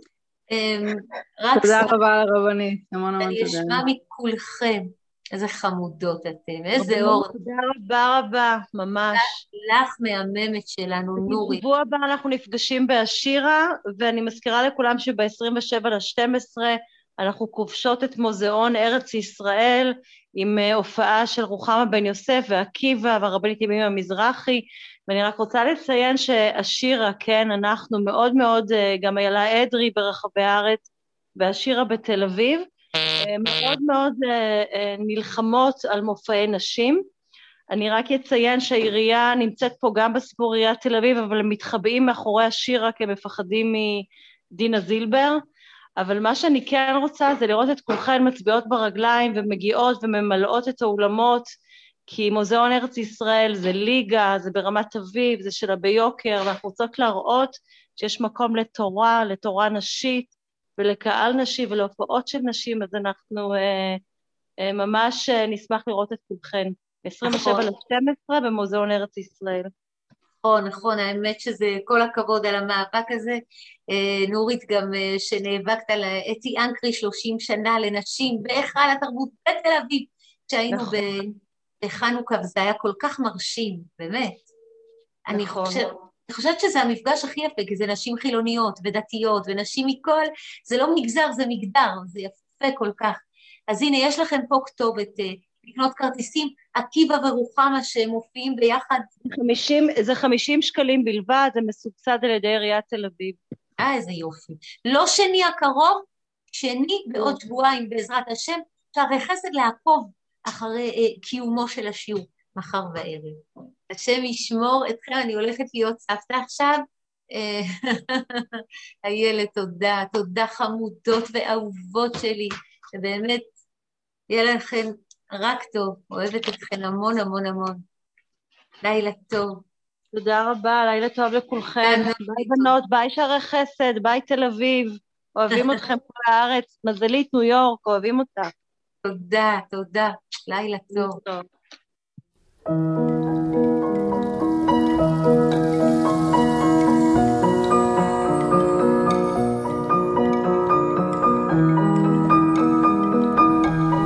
S2: תודה רבה לרבנית, המון המון
S1: אני
S2: תודה.
S1: אשמע מכולכם, איזה חמודות אתם, איזה אור.
S3: תודה רבה רבה, ממש.
S1: לך מהממת שלנו, נורית.
S3: בשבוע הבא אנחנו נפגשים באשירה, ואני מזכירה לכולם שב-27/12 אנחנו כובשות את מוזיאון ארץ ישראל, עם הופעה של רוחמה בן יוסף ועקיבא והרבנית ימימה המזרחי, ואני רק רוצה לציין שאשירה, כן, אנחנו מאוד מאוד, גם איילה אדרי ברחבי הארץ, ואשירה בתל אביב, מאוד מאוד נלחמות על מופעי נשים. אני רק אציין שהעירייה נמצאת פה גם בסיפור עיריית תל אביב, אבל הם מתחבאים מאחורי השירה כי הם מפחדים מדינה זילבר, אבל מה שאני כן רוצה זה לראות את כולכן מצביעות ברגליים ומגיעות וממלאות את האולמות, כי מוזיאון ארץ ישראל זה ליגה, זה ברמת אביב, זה שלה ביוקר, ואנחנו רוצות להראות שיש מקום לתורה, לתורה נשית, ולקהל נשי ולהופעות של נשים, אז אנחנו ממש נשמח לראות את כולכן. 27/12 במוזיאון ארץ ישראל.
S1: נכון, האמת שזה כל הכבוד על המאבק הזה. נורית גם שנאבקת על אתי אנקרי 30 שנה לנשים בהיכל התרבות בתל אביב, כשהיינו בחנוכה, וזה היה כל כך מרשים, באמת. אני חושבת שזה המפגש הכי יפה, כי זה נשים חילוניות ודתיות ונשים מכל, זה לא מגזר, זה מגדר, זה יפה כל כך. אז הנה, יש לכם פה כתובת, לקנות כרטיסים, עקיבא ורוחמה שמופיעים ביחד.
S3: זה 50 שקלים בלבד, זה מסובסד על ידי עיריית תל אביב.
S1: איזה יופי. לא שני הקרוב, שני בעוד שבועיים בעזרת השם, שהרי חסד לעקוב אחרי קיומו של השיעור מחר בערב. השם ישמור אתכם, אני הולכת להיות סבתא עכשיו. הילד, תודה חמודות ואהובות שלי, שבאמת יהיה לכם רק טוב, אוהבת אתכם המון המון המון. לילה טוב.
S3: תודה רבה, לילה טוב לכולכם. ביי בנות, ביי שערי חסד, ביי תל אביב. אוהבים אתכם כל הארץ. מזלית ניו יורק, אוהבים אותה.
S1: תודה. לילה טוב.